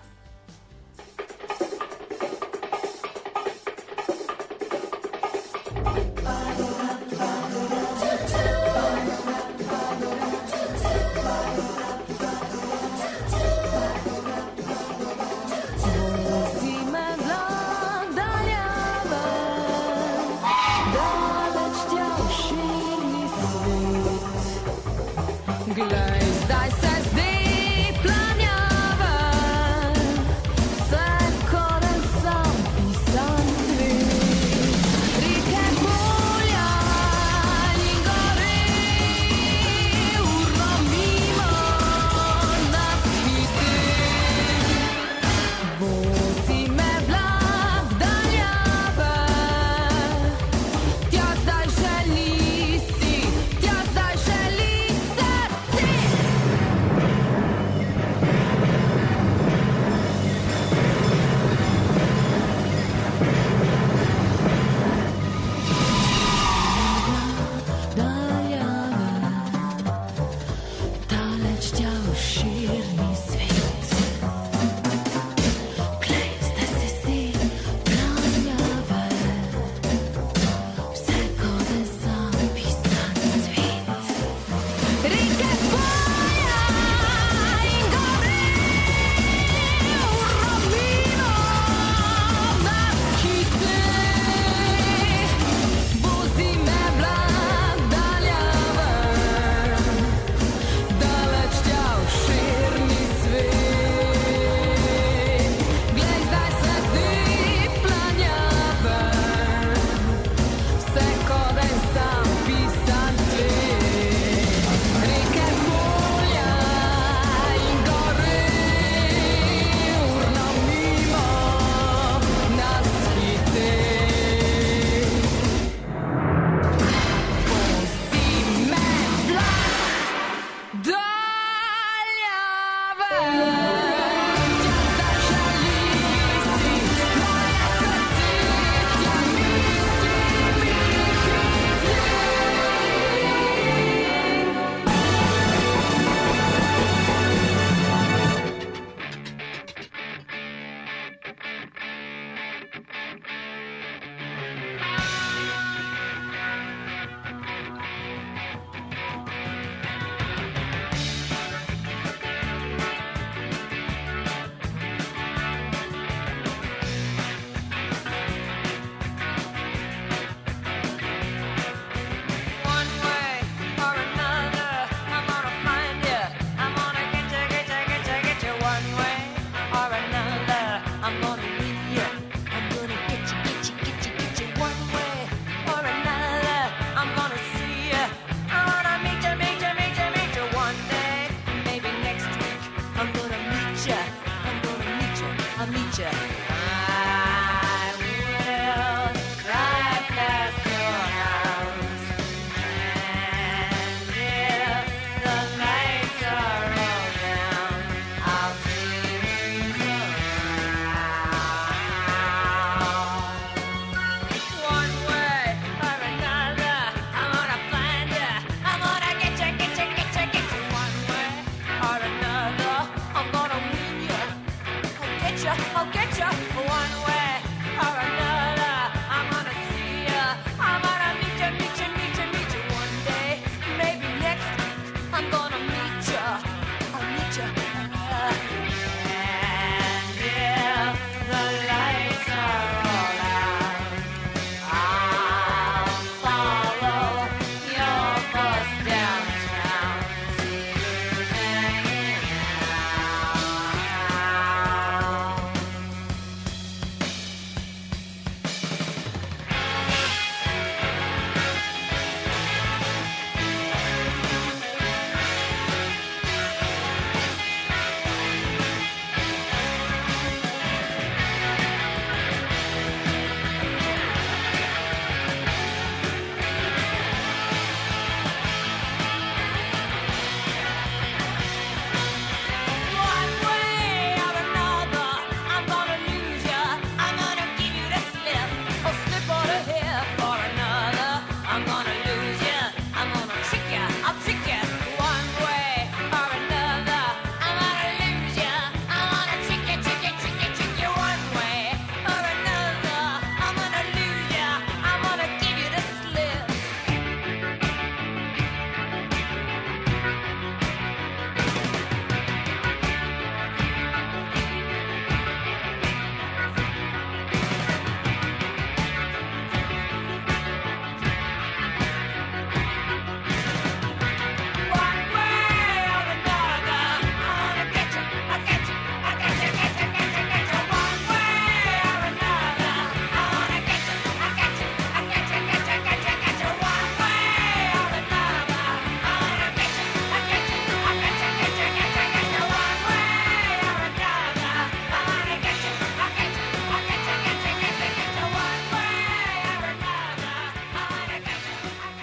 Glej, zdaj se zdi planjava,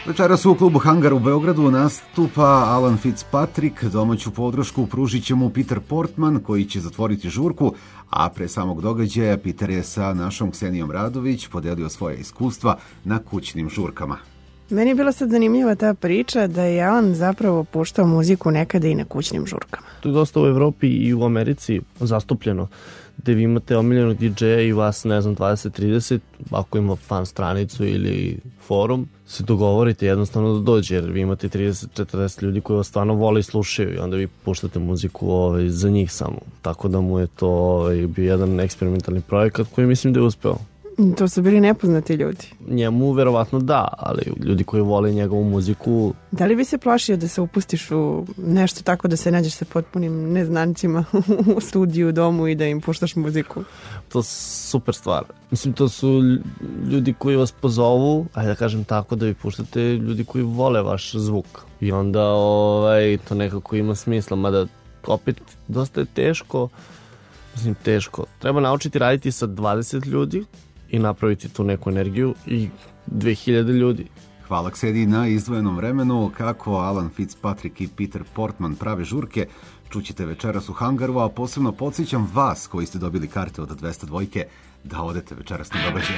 Večeras u klubu Hangar u Beogradu nastupa Alan Fitzpatrick, domaću podršku pružit će mu Peter Portman koji će zatvoriti žurku, a pre samog događaja Peter je sa našom Ksenijom Radović podelio svoje iskustva na kućnim žurkama. Meni je bila sad zanimljiva ta priča da je Alan zapravo puštao muziku nekada i na kućnim žurkama. To je dosta u Evropi i u Americi zastupljeno, gde vi imate omiljenog DJ-a i vas, ne znam, 20-30, ako ima fan stranicu ili forum, se dogovorite jednostavno da dođe, jer vi imate 30-40 ljudi koji vas stvarno vole i slušaju i onda vi puštate muziku za njih samo. Tako da mu je to bio jedan eksperimentalni projekat koji mislim da je uspeo. To su bili nepoznati ljudi. Njemu verovatno da, ali ljudi koji vole njegovu muziku... Da li bi se plašio da se upustiš u nešto tako da se nađeš sa potpunim neznancima u studiju, u domu i da im puštaš muziku? To je super stvar. Mislim, to su ljudi koji vas pozovu, ajde da kažem tako, da vi puštate ljudi koji vole vaš zvuk. I onda to nekako ima smisla, mada opet dosta je teško. Mislim, teško. Treba naučiti raditi sa 20 ljudi i napraviti tu neku energiju i 2000 ljudi. Hvala Ksedi na izdvojenom vremenu. Kako Alan Fitzpatrick i Peter Portman prave žurke, čućete večeras u Hangaru, a posebno podsjećam vas koji ste dobili karte od 202 da odete večeras na događaj.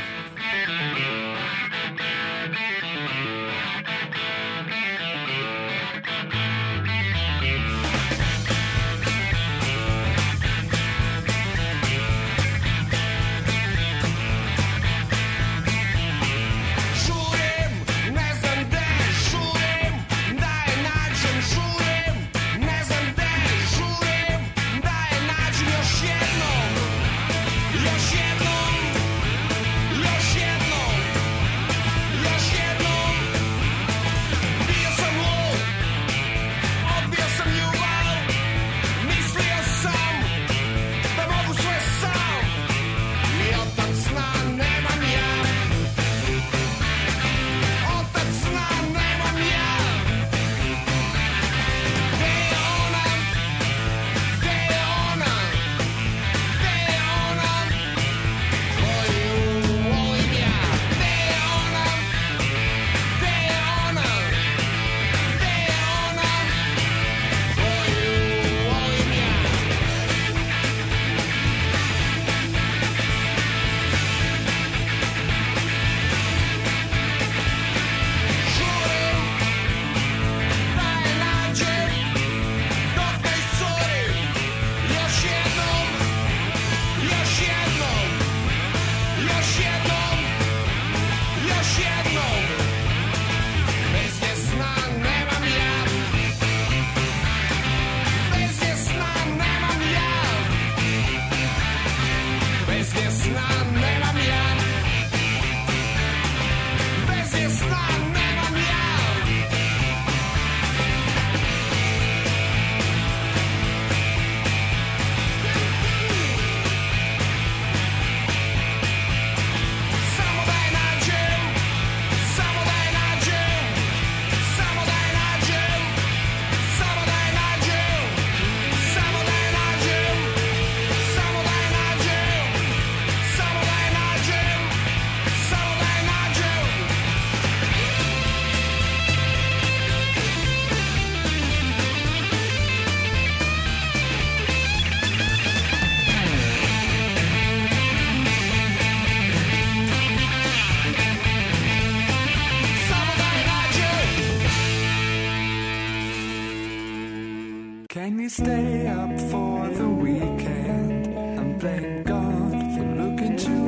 Can you stay up for the weekend and blame God for looking too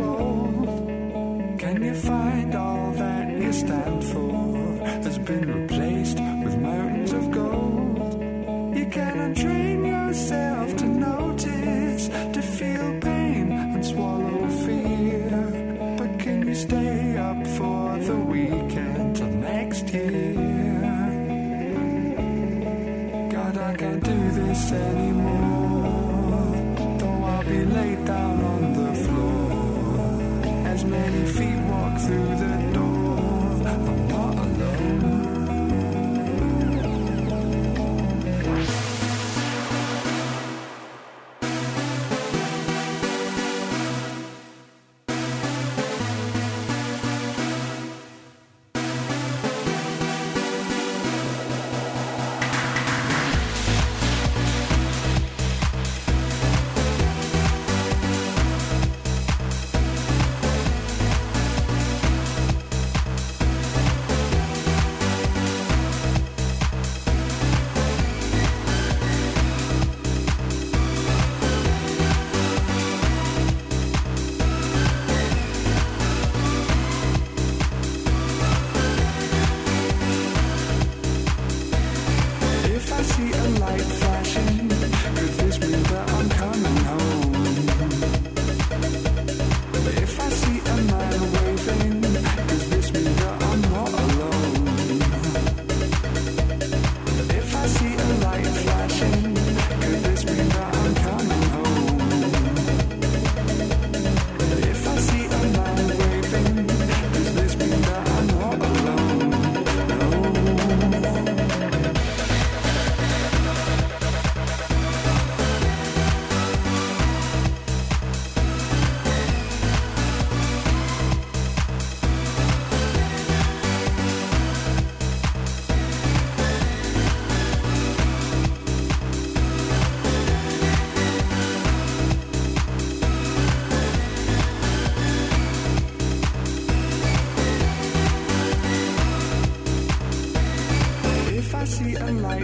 old? Can you find all that you stand for has been replaced with mountains of gold? You cannot train yourself to notice, to feel pain and swallow fear. But can you stay up for the weekend till next year? I can't do this anymore, though I'll be laid down on the floor. As many feet walk through the door, I'm not alone.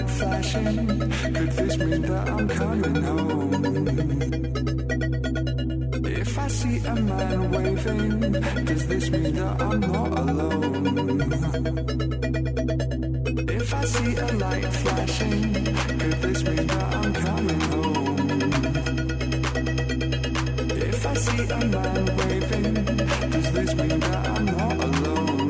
light flashing. Could this mean that I'm coming home? If I see a man waving, does this mean that I'm not alone? If I see a light flashing, could this mean that I'm coming home? If I see a man waving, does this mean that I'm not alone?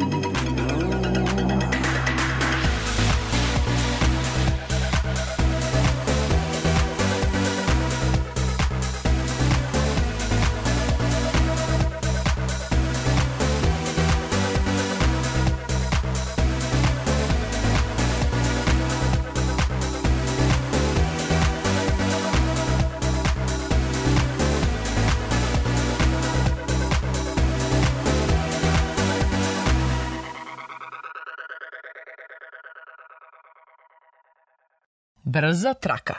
Brza traka.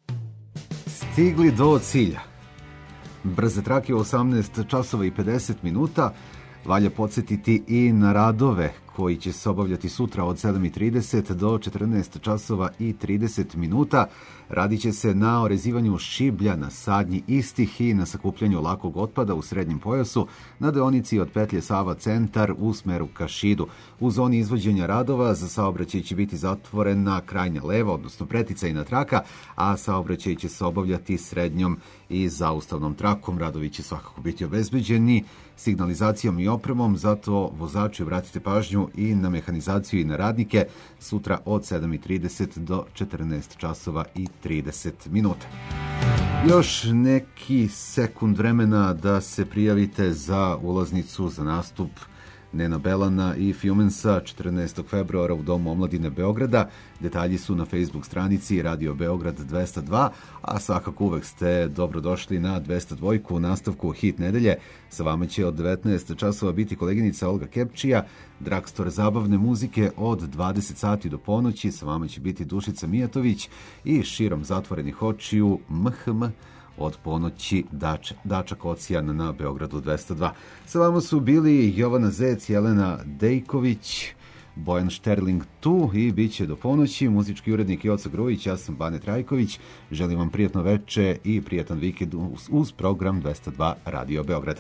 Stigli do cilja. Brze trake u 18 časova i 50 minuta. Valja podsjetiti i na radove koji će se obavljati sutra od 7:30 do 14 časova i 30 minuta. Radit će se na orezivanju šiblja, na sadnji istih i na sakupljanju lakog otpada u srednjem pojasu na deonici od petlje Sava centar u smeru ka Šidu. U zoni izvođenja radova za saobraćaj će biti zatvorena krajnja leva, odnosno preticajna traka, a saobraćaj će se obavljati srednjom i zaustavnom trakom. Radovi će svakako biti obezbeđeni signalizacijom i opremom, zato vozači obratite pažnju i na mehanizaciju i na radnike sutra od 7:30 do 14 časova i 30 minuta. Još neki sekund vremena da se prijavite za ulaznicu za nastup Nena Belana i Fumensa 14. februara u Domu omladine Beograda. Detalji su na Facebook stranici Radio Beograd 202, a svakako uvek ste dobrodošli na 202 u nastavku Hit nedelje. Sa vama će od 19 časova biti koleginica Olga Kepčija, Dragstor zabavne muzike od 20 sati do ponoći. Sa vama će biti Dušica Mijatović i širom zatvorenih očiju MHM od ponoći Dača Kocijan na Beogradu 202. Sa vama su bili Jovana Zec, Jelena Dejković, Bojan Šterling tu i bit će do ponoći. Muzički urednik Joca Grujić, ja sam Bane Trajković. Želim vam prijatno veče i prijatan vikend uz program 202 Radio Beograda.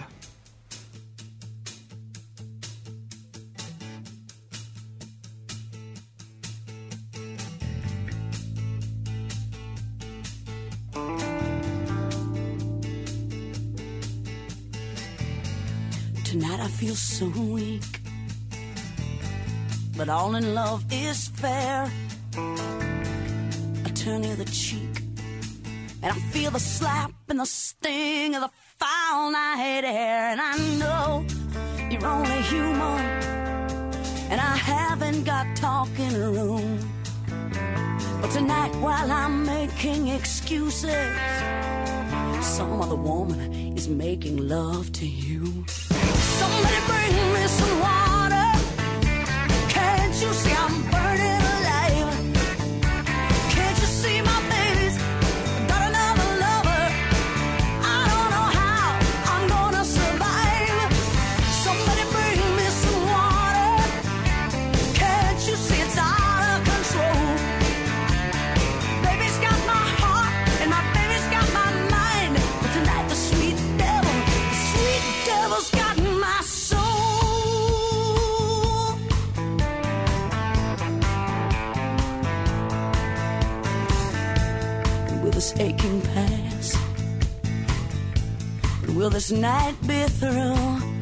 Tonight I feel so weak, but all in love is fair. I turn the other cheek, and I feel the slap and the sting of the foul night air. And I know you're only human, and I haven't got talking room. But tonight while I'm making excuses, some other woman is making love to you. Somebody bring me some water. Can't you see I'm burning alive? Can't you see my baby's got another lover? I don't know how I'm gonna survive. Somebody bring me some water. Can't you see it's out of control? Baby's got my heart and my baby's got my mind. But tonight the sweet devil's got my soul. And will this aching pass? And will this night be through?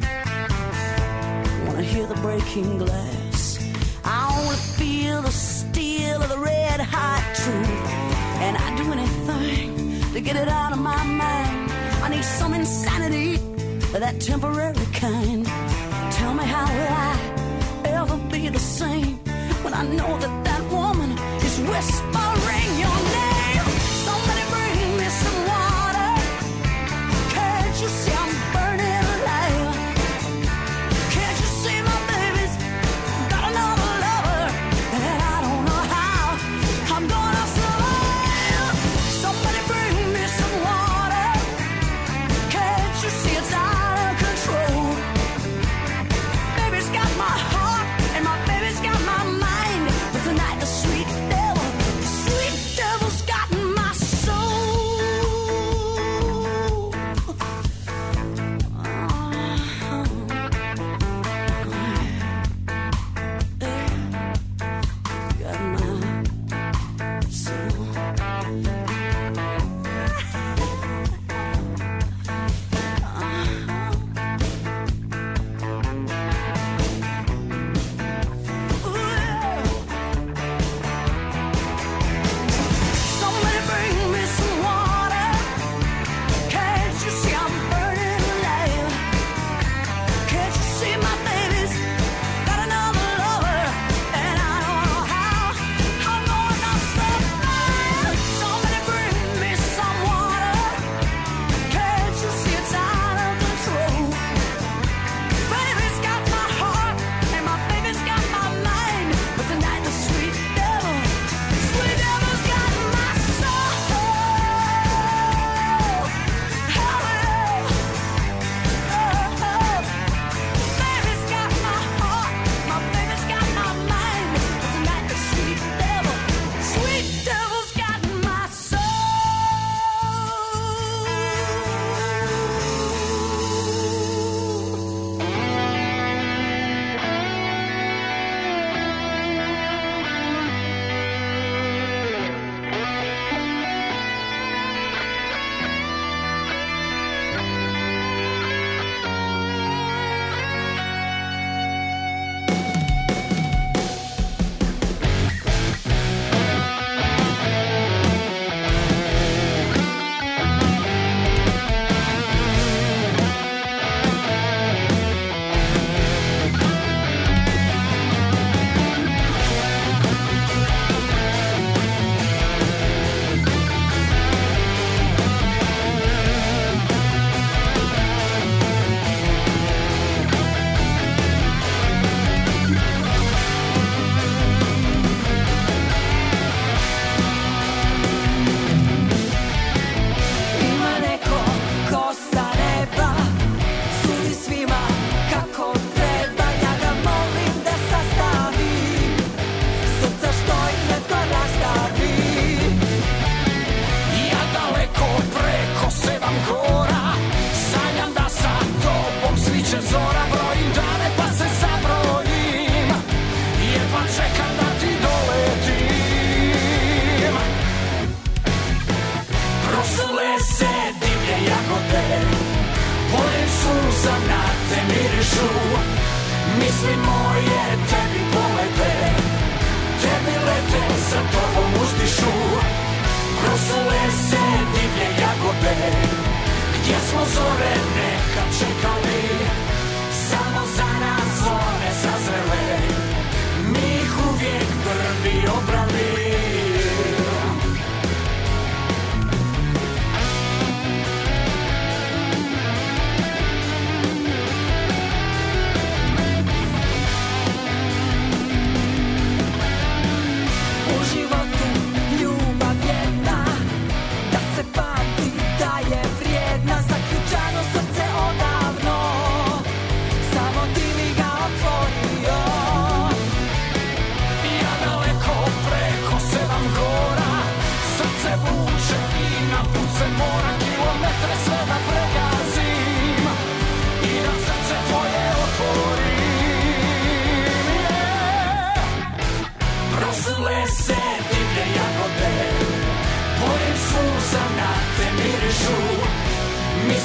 I wanna hear the breaking glass. I wanna feel the steel of the red hot truth. And I'd do anything to get it out of my mind. I need some insanity, that temporary kind. Tell me, how will I ever be the same when I know that that woman is whispering your name? Somebody bring me some water. Can't you see I'm burning alive? Can't you see my baby's got another lover? And I don't know how I'm gonna survive. Somebody bring me some water. Can't you see it's out? Baby's got my heart and my baby's got my mind.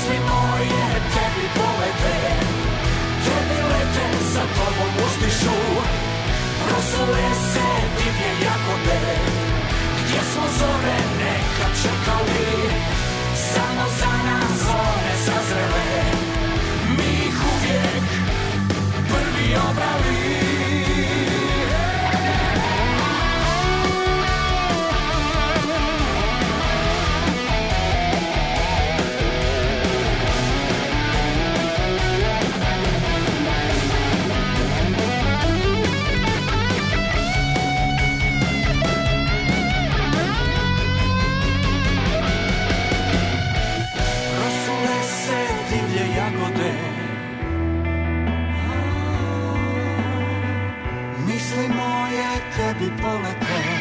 Misli moje tebi polete, tebi lete, za tobom uzdišu. Rosule se divlje jagode, gdje smo zore nekad čekali, samo za nas one sazrele, mi ih uvijek prvi obrali. Misli moje tebi polete,